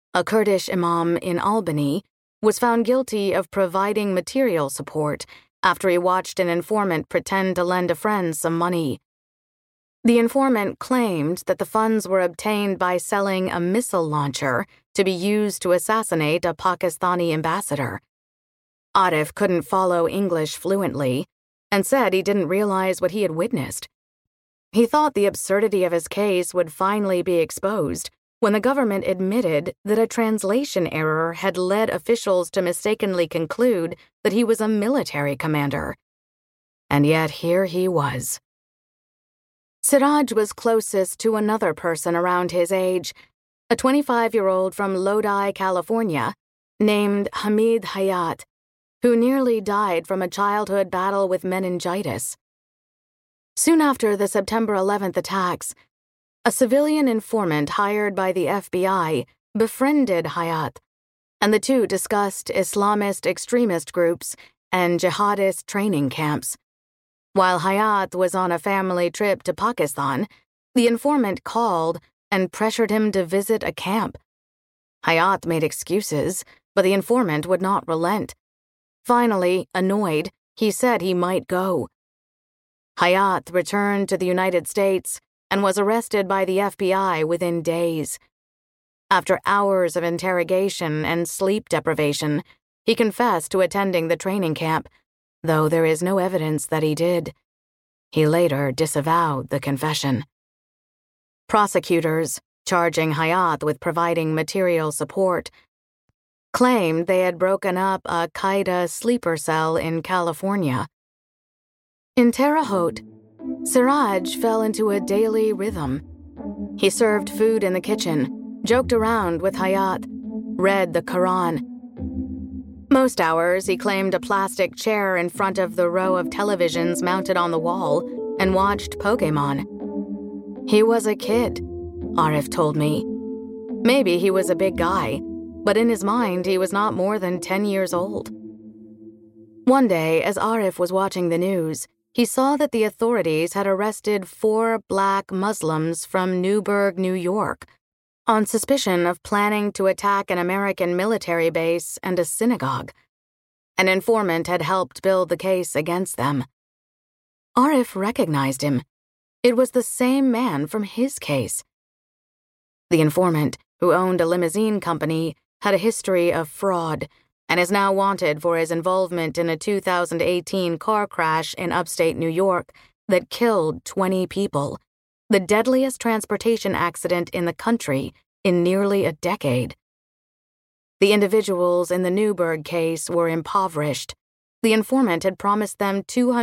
a Kurdish imam in Albany, was found guilty of providing material support after he watched an informant pretend to lend a friend some money. The informant claimed that the funds were obtained by selling a missile launcher to be used to assassinate a Pakistani ambassador. Arif couldn't follow English fluently and said he didn't realize what he had witnessed. He thought the absurdity of his case would finally be exposed when the government admitted that a translation error had led officials to mistakenly conclude that he was a military commander. And yet here he was. Siraj was closest to another person around his age, a 25-year-old from Lodi, California, named Hamid Hayat, who nearly died from a childhood battle with meningitis. Soon after the September 11th attacks, a civilian informant hired by the FBI befriended Hayat, and the two discussed Islamist extremist groups and jihadist training camps. While Hayat was on a family trip to Pakistan, the informant called and pressured him to visit a camp. Hayat made excuses, but the informant would not relent. Finally, annoyed, he said he might go. Hayat returned to the United States and was arrested by the FBI within days. After hours of interrogation and sleep deprivation, he confessed to attending the training camp, though there is no evidence that he did. He later disavowed the confession. Prosecutors, charging Hayat with providing material support, claimed they had broken up a Qaeda sleeper cell in California. In Terre Haute, Siraj fell into a daily rhythm. He served food in the kitchen, joked around with Hayat, read the Quran. Most hours, he claimed a plastic chair in front of the row of televisions mounted on the wall and watched Pokémon. He was a kid, Arif told me. Maybe he was a big guy, but in his mind, he was not more than 10 years old. One day, as Arif was watching the news, he saw that the authorities had arrested 4 black Muslims from Newburgh, New York, on suspicion of planning to attack an American military base and a synagogue. An informant had helped build the case against them. Arif recognized him. It was the same man from his case. The informant, who owned a limousine company, had a history of fraud and is now wanted for his involvement in a 2018 car crash in upstate New York that killed 20 people, the deadliest transportation accident in the country in nearly a decade. The individuals in the Newburgh case were impoverished. The informant had promised them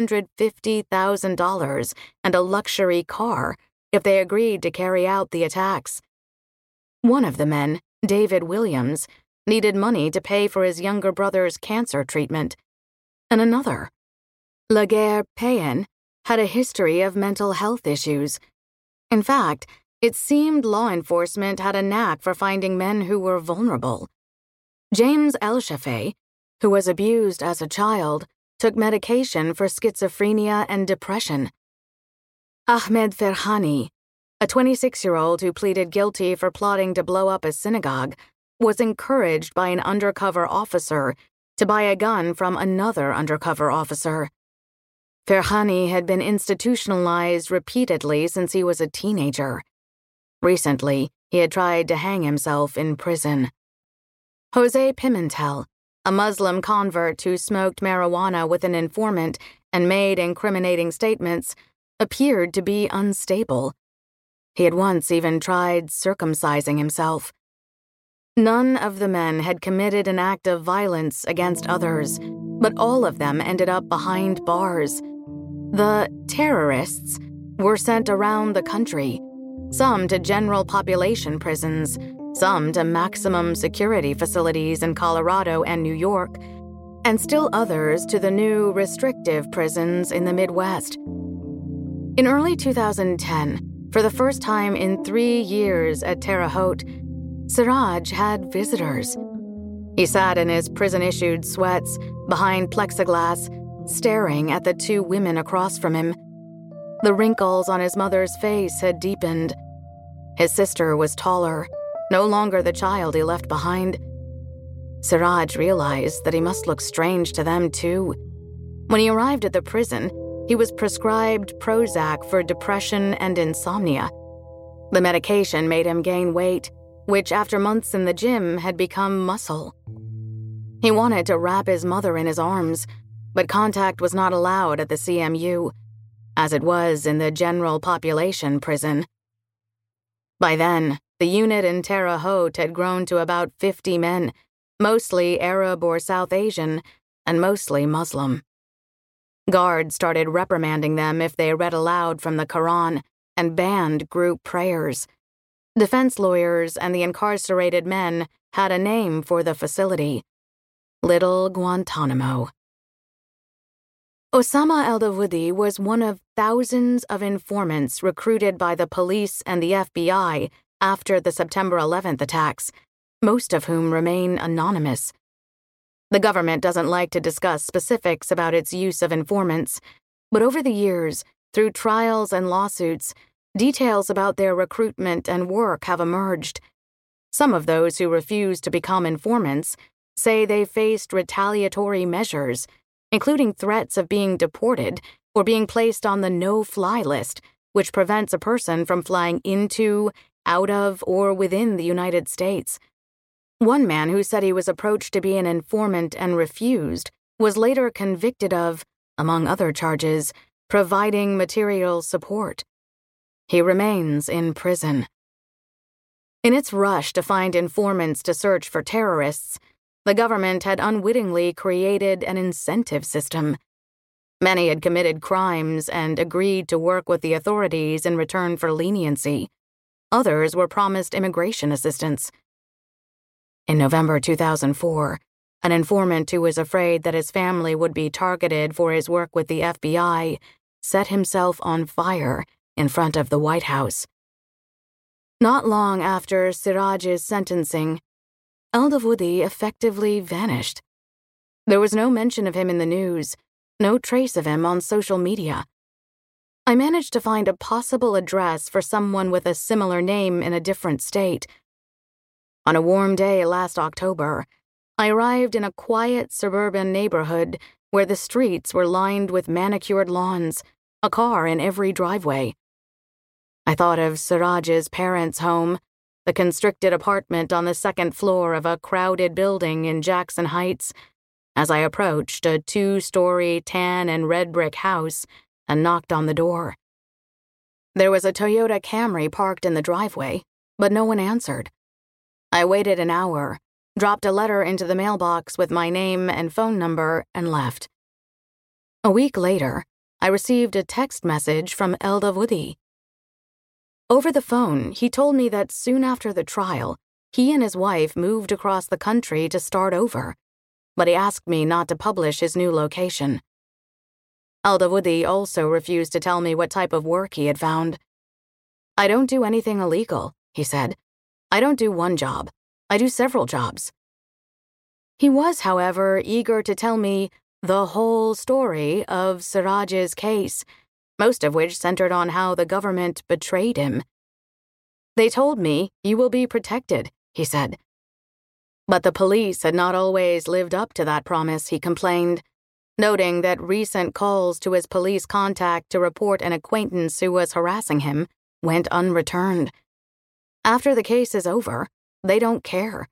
$250,000 and a luxury car if they agreed to carry out the attacks. One of the men, David Williams, needed money to pay for his younger brother's cancer treatment, and another, Laguerre Payen, had a history of mental health issues. In fact, it seemed law enforcement had a knack for finding men who were vulnerable. James El-Shafei, who was abused as a child, took medication for schizophrenia and depression. Ahmed Ferhani, a 26-year-old who pleaded guilty for plotting to blow up a synagogue, was encouraged by an undercover officer to buy a gun from another undercover officer. Ferhani had been institutionalized repeatedly since he was a teenager. Recently, he had tried to hang himself in prison. Jose Pimentel, a Muslim convert who smoked marijuana with an informant and made incriminating statements, appeared to be unstable. He had once even tried circumcising himself. None of the men had committed an act of violence against others, but all of them ended up behind bars. The terrorists were sent around the country, some to general population prisons, some to maximum security facilities in Colorado and New York, and still others to the new restrictive prisons in the Midwest. In early 2010, for the first time in 3 years at Terre Haute, Siraj had visitors. He sat in his prison-issued sweats behind plexiglass, staring at the 2 women across from him. The wrinkles on his mother's face had deepened. His sister was taller, no longer the child he left behind. Siraj realized that he must look strange to them too. When he arrived at the prison, he was prescribed Prozac for depression and insomnia. The medication made him gain weight, which after months in the gym had become muscle. He wanted to wrap his mother in his arms, but contact was not allowed at the CMU, as it was in the general population prison. By then, the unit in Terre Haute had grown to about 50 men, mostly Arab or South Asian, and mostly Muslim. Guards started reprimanding them if they read aloud from the Quran and banned group prayers. Defense lawyers and the incarcerated men had a name for the facility: Little Guantanamo. Osama Eldawudi was one of thousands of informants recruited by the police and the FBI after the September 11th attacks, most of whom remain anonymous. The government doesn't like to discuss specifics about its use of informants, but over the years, through trials and lawsuits, details about their recruitment and work have emerged. Some of those who refused to become informants say they faced retaliatory measures, including threats of being deported or being placed on the no-fly list, which prevents a person from flying into, out of, or within the United States. One man who said he was approached to be an informant and refused was later convicted of, among other charges, providing material support. He remains in prison. In its rush to find informants to search for terrorists, the government had unwittingly created an incentive system. Many had committed crimes and agreed to work with the authorities in return for leniency. Others were promised immigration assistance. In November 2004, an informant who was afraid that his family would be targeted for his work with the FBI set himself on fire in front of the White House. Not long after Siraj's sentencing, Eldawudi effectively vanished. There was no mention of him in the news, no trace of him on social media. I managed to find a possible address for someone with a similar name in a different state. On a warm day last October, I arrived in a quiet suburban neighborhood where the streets were lined with manicured lawns, a car in every driveway. I thought of Siraj's parents' home, the constricted apartment on the second floor of a crowded building in Jackson Heights, as I approached a 2-story tan and red brick house and knocked on the door. There was a Toyota Camry parked in the driveway, but no one answered. I waited an hour, dropped a letter into the mailbox with my name and phone number, and left. A week later, I received a text message from Eldawudi. Over the phone, he told me that soon after the trial, he and his wife moved across the country to start over, but he asked me not to publish his new location. Eldawudi also refused to tell me what type of work he had found. "I don't do anything illegal," he said. "I don't do one job. I do several jobs." He was, however, eager to tell me the whole story of Siraj's case, most of which centered on how the government betrayed him. "They told me, 'You will be protected,'" he said. But the police had not always lived up to that promise, he complained, noting that recent calls to his police contact to report an acquaintance who was harassing him went unreturned. After the case is over, they don't care.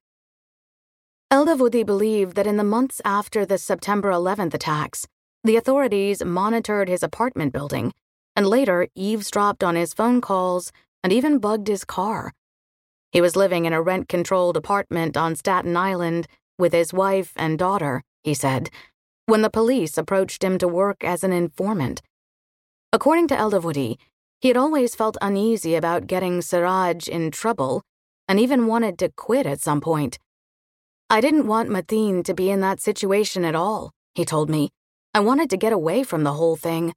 Eldawudi believed that in the months after the September 11th attacks, the authorities monitored his apartment building and later eavesdropped on his phone calls and even bugged his car. He was living in a rent-controlled apartment on Staten Island with his wife and daughter, he said, when the police approached him to work as an informant. According to Eldawudi, he had always felt uneasy about getting Siraj in trouble and even wanted to quit at some point. "I didn't want Mateen to be in that situation at all," he told me. "I wanted to get away from the whole thing."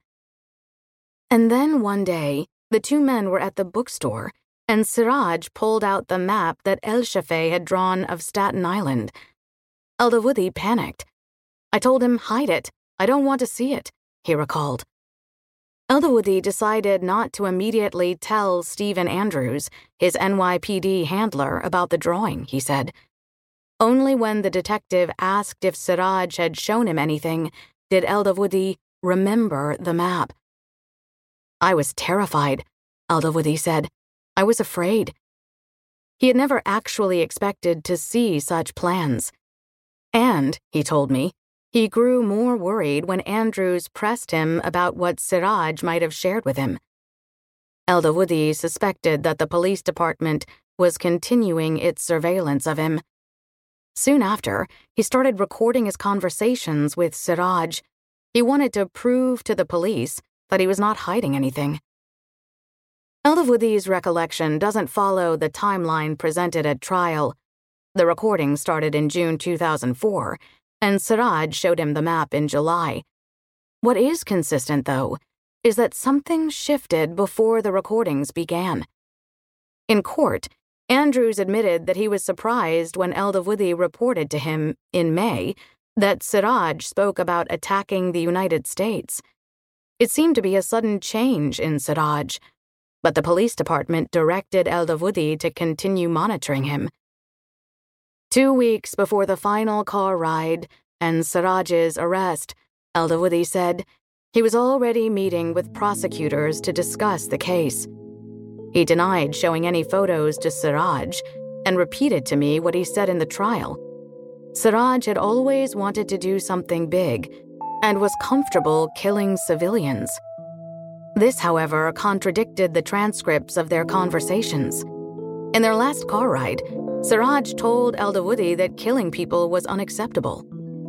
And then one day, the two men were at the bookstore, and Siraj pulled out the map that El-Shafei had drawn of Staten Island. Eldawudi panicked. "I told him, 'Hide it. I don't want to see it,'" he recalled. Eldawudi decided not to immediately tell Stephen Andrews, his NYPD handler, about the drawing, he said. Only when the detective asked if Siraj had shown him anything did Eldawudi remember the map. "I was terrified," Eldawudi said. "I was afraid." He had never actually expected to see such plans. And, he told me, he grew more worried when Andrews pressed him about what Siraj might have shared with him. Eldawudi suspected that the police department was continuing its surveillance of him. Soon after, he started recording his conversations with Siraj. He wanted to prove to the police that he was not hiding anything. Eldawudi's recollection doesn't follow the timeline presented at trial. The recording started in June 2004, and Siraj showed him the map in July. What is consistent, though, is that something shifted before the recordings began. In court, Andrews admitted that he was surprised when Eldawudi reported to him, in May, that Siraj spoke about attacking the United States. It seemed to be a sudden change in Siraj, but the police department directed Eldawudi to continue monitoring him. 2 weeks before the final car ride and Siraj's arrest, Eldawudi said he was already meeting with prosecutors to discuss the case. He denied showing any photos to Siraj and repeated to me what he said in the trial. Siraj had always wanted to do something big and was comfortable killing civilians. This, however, contradicted the transcripts of their conversations. In their last car ride, Siraj told Eldawudi that killing people was unacceptable.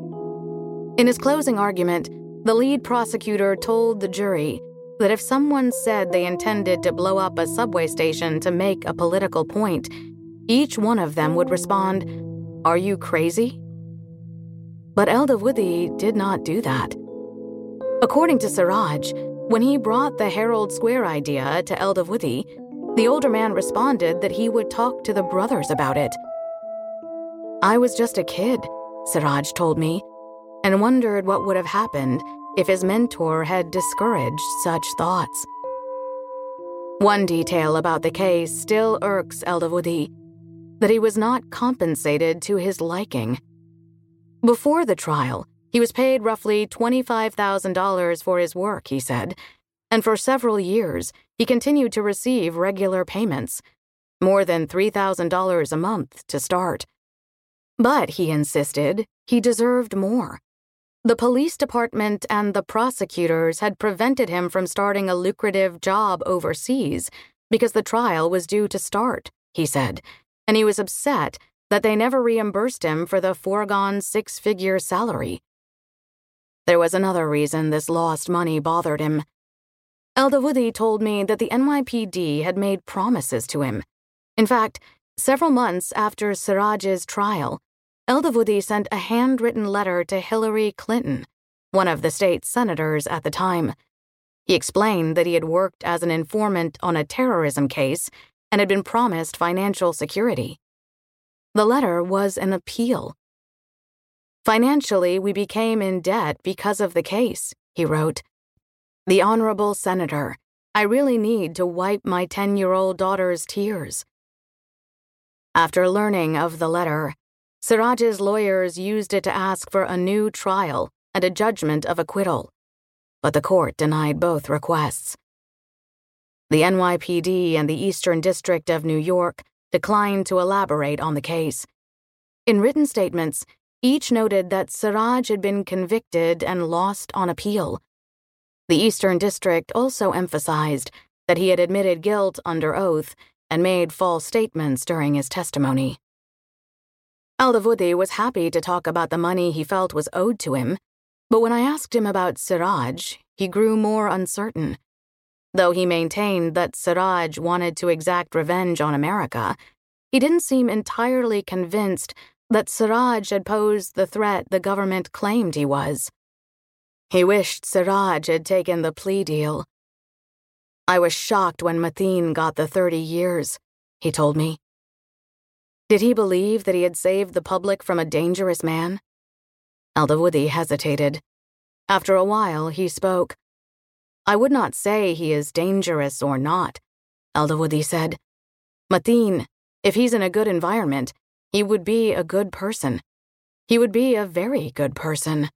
In his closing argument, the lead prosecutor told the jury that if someone said they intended to blow up a subway station to make a political point, each one of them would respond, "Are you crazy?" But Eldawudi did not do that. According to Siraj, when he brought the Herald Square idea to Eldawudi, the older man responded that he would talk to the brothers about it. "I was just a kid," Siraj told me, and wondered what would have happened if his mentor had discouraged such thoughts. One detail about the case still irks Eldawudi, that he was not compensated to his liking. Before the trial, he was paid roughly $25,000 for his work, he said, and for several years, he continued to receive regular payments, more than $3,000 a month to start. But, he insisted, he deserved more. The police department and the prosecutors had prevented him from starting a lucrative job overseas because the trial was due to start, he said, and he was upset that they never reimbursed him for the foregone 6-figure salary. There was another reason this lost money bothered him. Eldawudi told me that the NYPD had made promises to him. In fact, several months after Siraj's trial, Eldawudi sent a handwritten letter to Hillary Clinton, one of the state's senators at the time. He explained that he had worked as an informant on a terrorism case and had been promised financial security. The letter was an appeal. "Financially, we became in debt because of the case," he wrote. "The Honorable Senator, I really need to wipe my 10-year-old daughter's tears." After learning of the letter, Siraj's lawyers used it to ask for a new trial and a judgment of acquittal, but the court denied both requests. The NYPD and the Eastern District of New York declined to elaborate on the case. In written statements, each noted that Siraj had been convicted and lost on appeal. The Eastern District also emphasized that he had admitted guilt under oath and made false statements during his testimony. Eldawudi was happy to talk about the money he felt was owed to him, but when I asked him about Siraj, he grew more uncertain. Though he maintained that Siraj wanted to exact revenge on America, he didn't seem entirely convinced that Siraj had posed the threat the government claimed he was. He wished Siraj had taken the plea deal. "I was shocked when Mateen got the 30 years, he told me. Did he believe that he had saved the public from a dangerous man? Eldawudi hesitated. After a while, he spoke. I would not say he is dangerous or not, Eldawoody said. Mateen, if he's in a good environment, he would be a good person. He would be a very good person.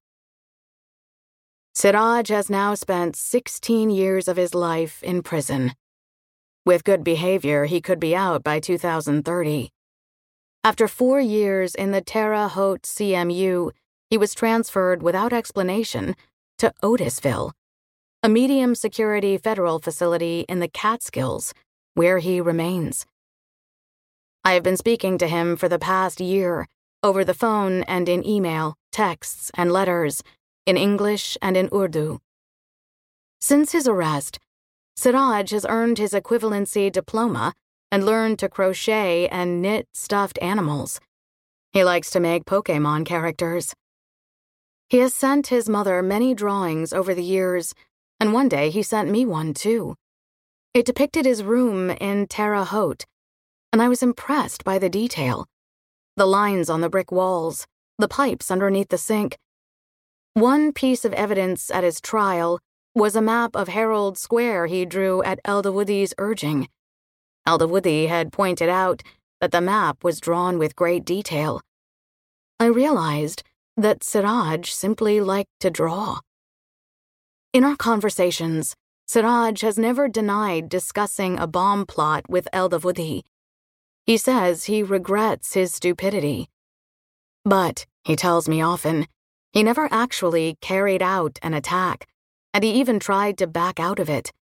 Siraj has now spent 16 years of his life in prison. With good behavior, he could be out by 2030. After 4 years in the Terre Haute CMU, he was transferred without explanation to Otisville, a medium-security federal facility in the Catskills, where he remains. I have been speaking to him for the past year, over the phone and in email, texts, and letters, in English and in Urdu. Since his arrest, Siraj has earned his equivalency diploma and learned to crochet and knit stuffed animals. He likes to make Pokémon characters. He has sent his mother many drawings over the years, and one day he sent me one too. It depicted his room in Terre Haute, and I was impressed by the detail. The lines on the brick walls, the pipes underneath the sink. One piece of evidence at his trial was a map of Herald Square he drew at Eldawoody's urging. Eldawoody had pointed out that the map was drawn with great detail. I realized that Siraj simply liked to draw. In our conversations, Siraj has never denied discussing a bomb plot with Eldawoody. He says he regrets his stupidity. But, he tells me often, he never actually carried out an attack, and he even tried to back out of it.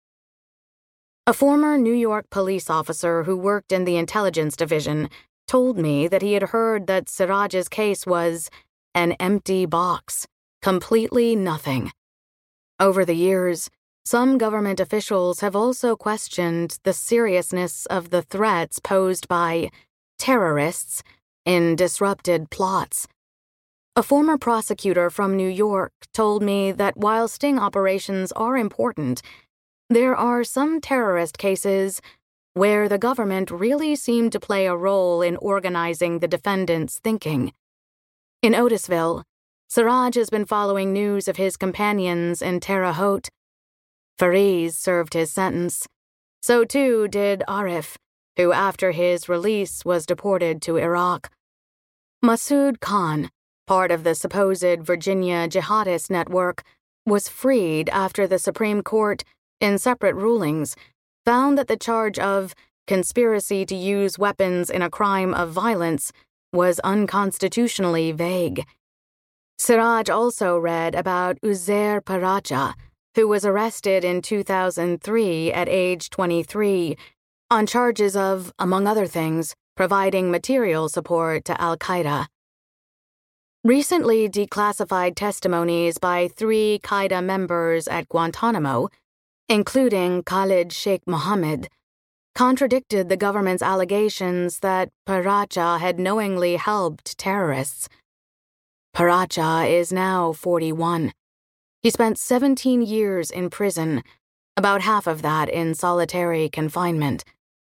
A former New York police officer who worked in the intelligence division told me that he had heard that Siraj's case was an empty box, completely nothing. Over the years, some government officials have also questioned the seriousness of the threats posed by terrorists in disrupted plots. A former prosecutor from New York told me that while sting operations are important, there are some terrorist cases where the government really seemed to play a role in organizing the defendants' thinking. In Otisville, Siraj has been following news of his companions in Terre Haute. Fariz served his sentence. So too did Arif, who after his release was deported to Iraq. Masood Khan, part of the supposed Virginia jihadist network, was freed after the Supreme Court, in separate rulings, found that the charge of conspiracy to use weapons in a crime of violence was unconstitutionally vague. Siraj also read about Uzair Paracha, who was arrested in 2003 at age 23 on charges of, among other things, providing material support to al-Qaeda. Recently declassified testimonies by 3 Qaeda members at Guantanamo, including Khalid Sheikh Mohammed, contradicted the government's allegations that Paracha had knowingly helped terrorists. Paracha is now 41. He spent 17 years in prison, about half of that in solitary confinement.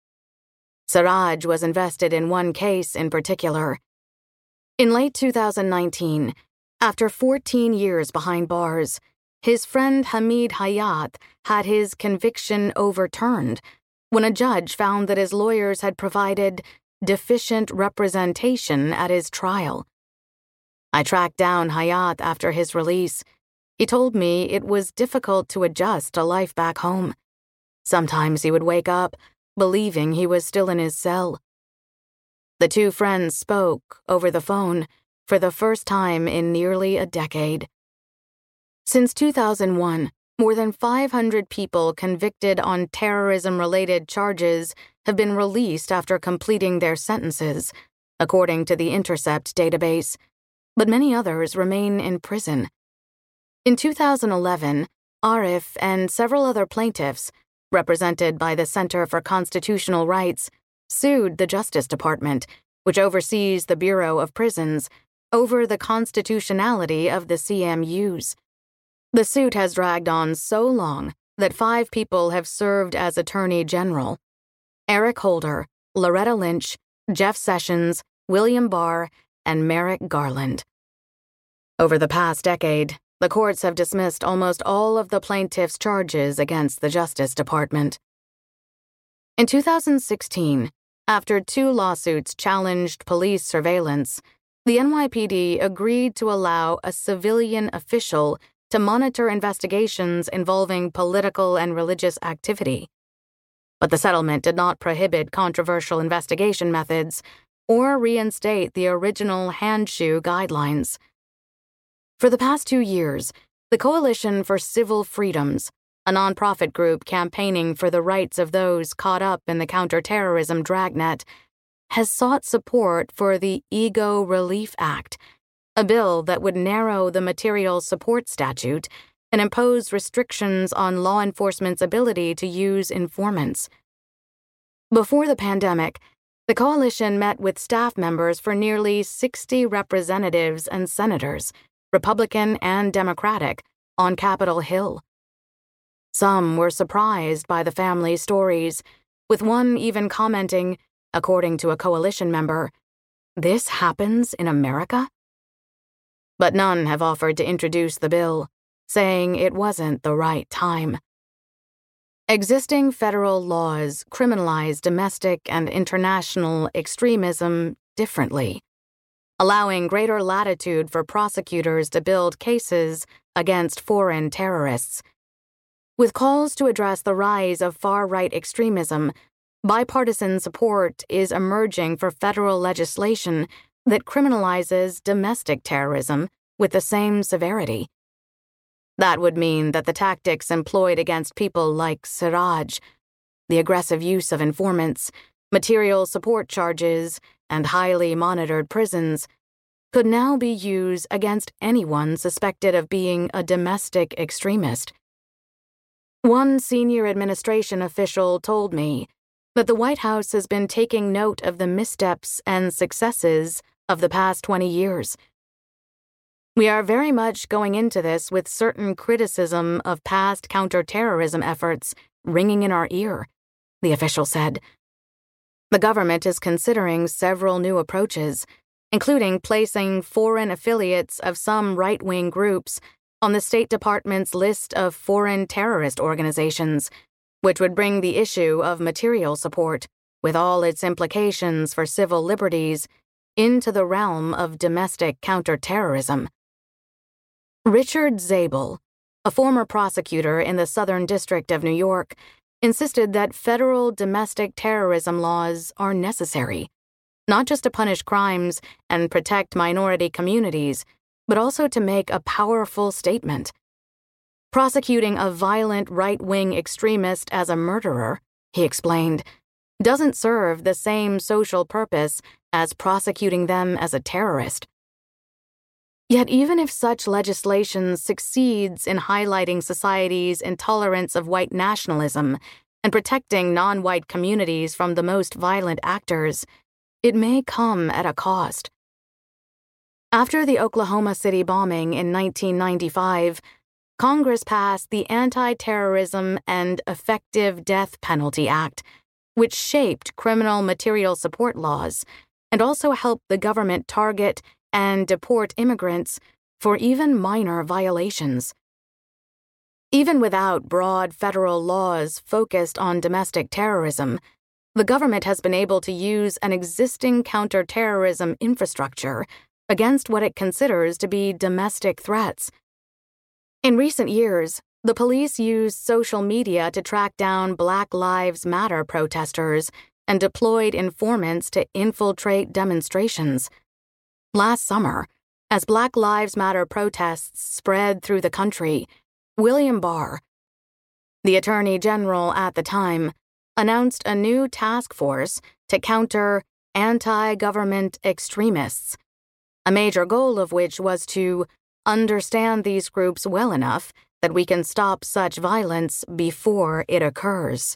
Siraj was invested in one case in particular. In late 2019, after 14 years behind bars, his friend Hamid Hayat had his conviction overturned when a judge found that his lawyers had provided deficient representation at his trial. I tracked down Hayat after his release. He told me it was difficult to adjust to life back home. Sometimes he would wake up believing he was still in his cell. The two friends spoke over the phone for the first time in nearly a decade. Since 2001, more than 500 people convicted on terrorism-related charges have been released after completing their sentences, according to the Intercept database, but many others remain in prison. In 2011, Arif and several other plaintiffs, represented by the Center for Constitutional Rights, sued the Justice Department, which oversees the Bureau of Prisons, over the constitutionality of the CMUs. The suit has dragged on so long that 5 people have served as Attorney General: Eric Holder, Loretta Lynch, Jeff Sessions, William Barr, and Merrick Garland. Over the past decade, the courts have dismissed almost all of the plaintiffs' charges against the Justice Department. In 2016, after 2 lawsuits challenged police surveillance, the NYPD agreed to allow a civilian official to monitor investigations involving political and religious activity. But the settlement did not prohibit controversial investigation methods or reinstate the original Handshoe guidelines. For the past 2 years, the Coalition for Civil Freedoms, a nonprofit group campaigning for the rights of those caught up in the counterterrorism dragnet, has sought support for the Ego Relief Act, a bill that would narrow the material support statute and impose restrictions on law enforcement's ability to use informants. Before the pandemic, the coalition met with staff members for nearly 60 representatives and senators, Republican and Democratic, on Capitol Hill. Some were surprised by the family's stories, with one even commenting, according to a coalition member, "This happens in America?" But none have offered to introduce the bill, saying it wasn't the right time. Existing federal laws criminalize domestic and international extremism differently, allowing greater latitude for prosecutors to build cases against foreign terrorists. With calls to address the rise of far-right extremism, bipartisan support is emerging for federal legislation that criminalizes domestic terrorism with the same severity. That would mean that the tactics employed against people like Siraj, the aggressive use of informants, material support charges, and highly monitored prisons, could now be used against anyone suspected of being a domestic extremist. One senior administration official told me that the White House has been taking note of the missteps and successes of the past 20 years. "We are very much going into this with certain criticism of past counterterrorism efforts ringing in our ear," the official said. The government is considering several new approaches, including placing foreign affiliates of some right-wing groups on the State Department's list of foreign terrorist organizations, which would bring the issue of material support, with all its implications for civil liberties, into the realm of domestic counterterrorism. Richard Zabel, a former prosecutor in the Southern District of New York, insisted that federal domestic terrorism laws are necessary, not just to punish crimes and protect minority communities, but also to make a powerful statement. Prosecuting a violent right-wing extremist as a murderer, he explained, doesn't serve the same social purpose as prosecuting them as a terrorist. Yet even if such legislation succeeds in highlighting society's intolerance of white nationalism and protecting non-white communities from the most violent actors, it may come at a cost. After the Oklahoma City bombing in 1995, Congress passed the Anti-Terrorism and Effective Death Penalty Act, which shaped criminal material support laws and also helped the government target and deport immigrants for even minor violations. Even without broad federal laws focused on domestic terrorism, the government has been able to use an existing counterterrorism infrastructure against what it considers to be domestic threats. In recent years, the police used social media to track down Black Lives Matter protesters and deployed informants to infiltrate demonstrations. Last summer, as Black Lives Matter protests spread through the country, William Barr, the Attorney General at the time, announced a new task force to counter anti-government extremists, a major goal of which was to understand these groups well enough that we can stop such violence before it occurs.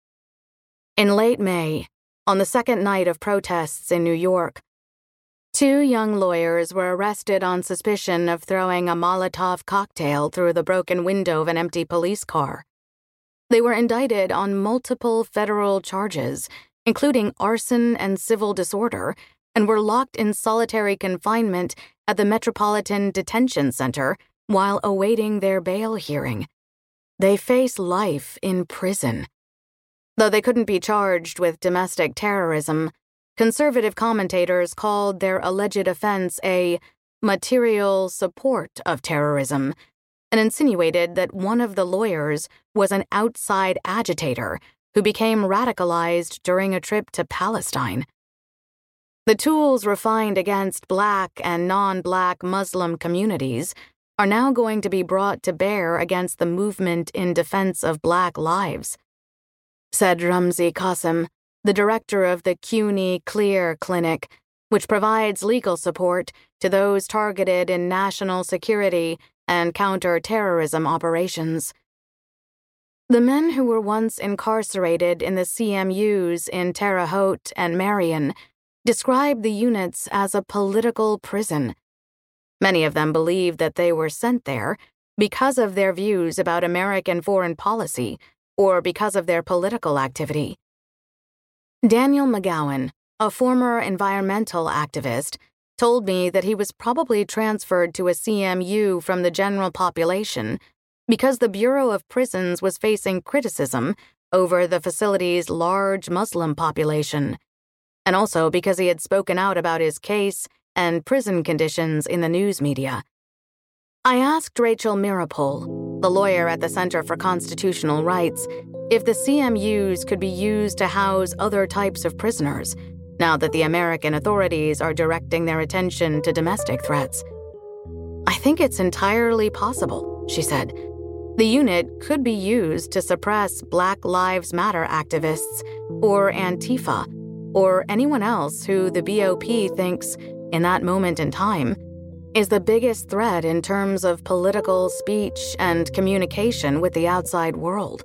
In late May, on the second night of protests in New York, 2 young lawyers were arrested on suspicion of throwing a Molotov cocktail through the broken window of an empty police car. They were indicted on multiple federal charges, including arson and civil disorder, and were locked in solitary confinement at the Metropolitan Detention Center while awaiting their bail hearing. They face life in prison. Though they couldn't be charged with domestic terrorism, conservative commentators called their alleged offense a material support of terrorism and insinuated that one of the lawyers was an outside agitator who became radicalized during a trip to Palestine. The tools refined against Black and non-Black Muslim communities are now going to be brought to bear against the movement in defense of Black lives, said Ramzi Qasim, the director of the CUNY Clear Clinic, which provides legal support to those targeted in national security and counter-terrorism operations. The men who were once incarcerated in the CMUs in Terre Haute and Marion described the units as a political prison. Many of them believed that they were sent there because of their views about American foreign policy or because of their political activity. Daniel McGowan, a former environmental activist, told me that he was probably transferred to a CMU from the general population because the Bureau of Prisons was facing criticism over the facility's large Muslim population, and also because he had spoken out about his case and prison conditions in the news media. I asked Rachel Mirapol, the lawyer at the Center for Constitutional Rights, if the CMUs could be used to house other types of prisoners, now that the American authorities are directing their attention to domestic threats. I think it's entirely possible, she said. The unit could be used to suppress Black Lives Matter activists, or Antifa, or anyone else who the BOP thinks, in that moment in time, is the biggest threat in terms of political speech and communication with the outside world.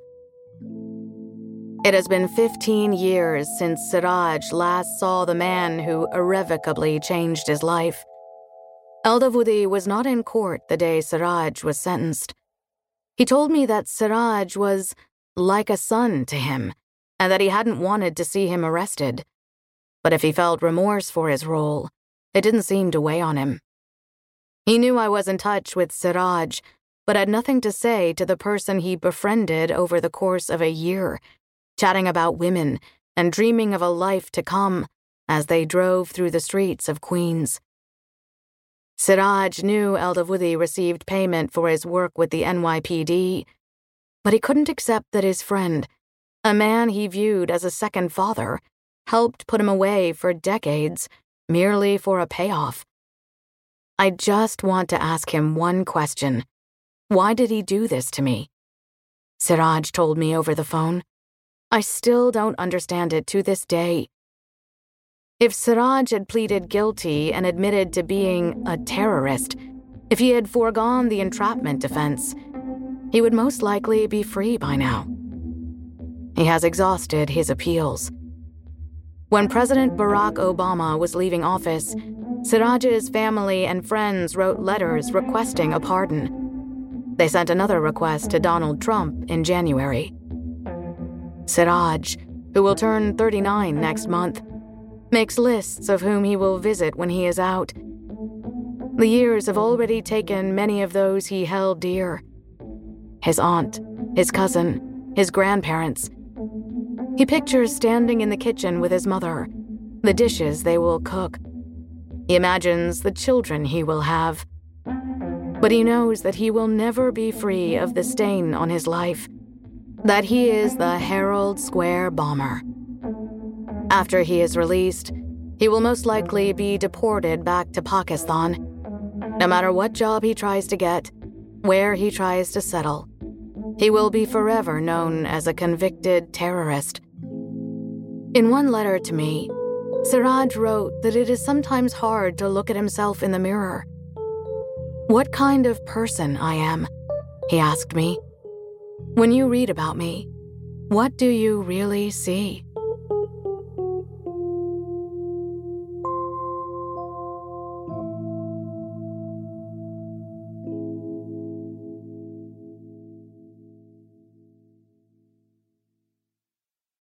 It has been 15 years since Siraj last saw the man who irrevocably changed his life. Eldavudi was not in court the day Siraj was sentenced. He told me that Siraj was like a son to him, and that he hadn't wanted to see him arrested. But if he felt remorse for his role, it didn't seem to weigh on him. He knew I was in touch with Siraj, but had nothing to say to the person he befriended over the course of a year, chatting about women and dreaming of a life to come as they drove through the streets of Queens. Siraj knew Eldavudi received payment for his work with the NYPD, but he couldn't accept that his friend, a man he viewed as a second father, helped put him away for decades merely for a payoff. I just want to ask him one question. Why did he do this to me? Siraj told me over the phone. I still don't understand it to this day. If Siraj had pleaded guilty and admitted to being a terrorist, if he had foregone the entrapment defense, he would most likely be free by now. He has exhausted his appeals. When President Barack Obama was leaving office, Siraj's family and friends wrote letters requesting a pardon. They sent another request to Donald Trump in January. Siraj, who will turn 39 next month, makes lists of whom he will visit when he is out. The years have already taken many of those he held dear. His aunt, his cousin, his grandparents. He pictures standing in the kitchen with his mother, the dishes they will cook. He imagines the children he will have. But he knows that he will never be free of the stain on his life, that he is the Herald Square bomber. After he is released, he will most likely be deported back to Pakistan. No matter what job he tries to get, where he tries to settle, he will be forever known as a convicted terrorist. In one letter to me, Siraj wrote that it is sometimes hard to look at himself in the mirror. What kind of person I am, he asked me. When you read about me, what do you really see?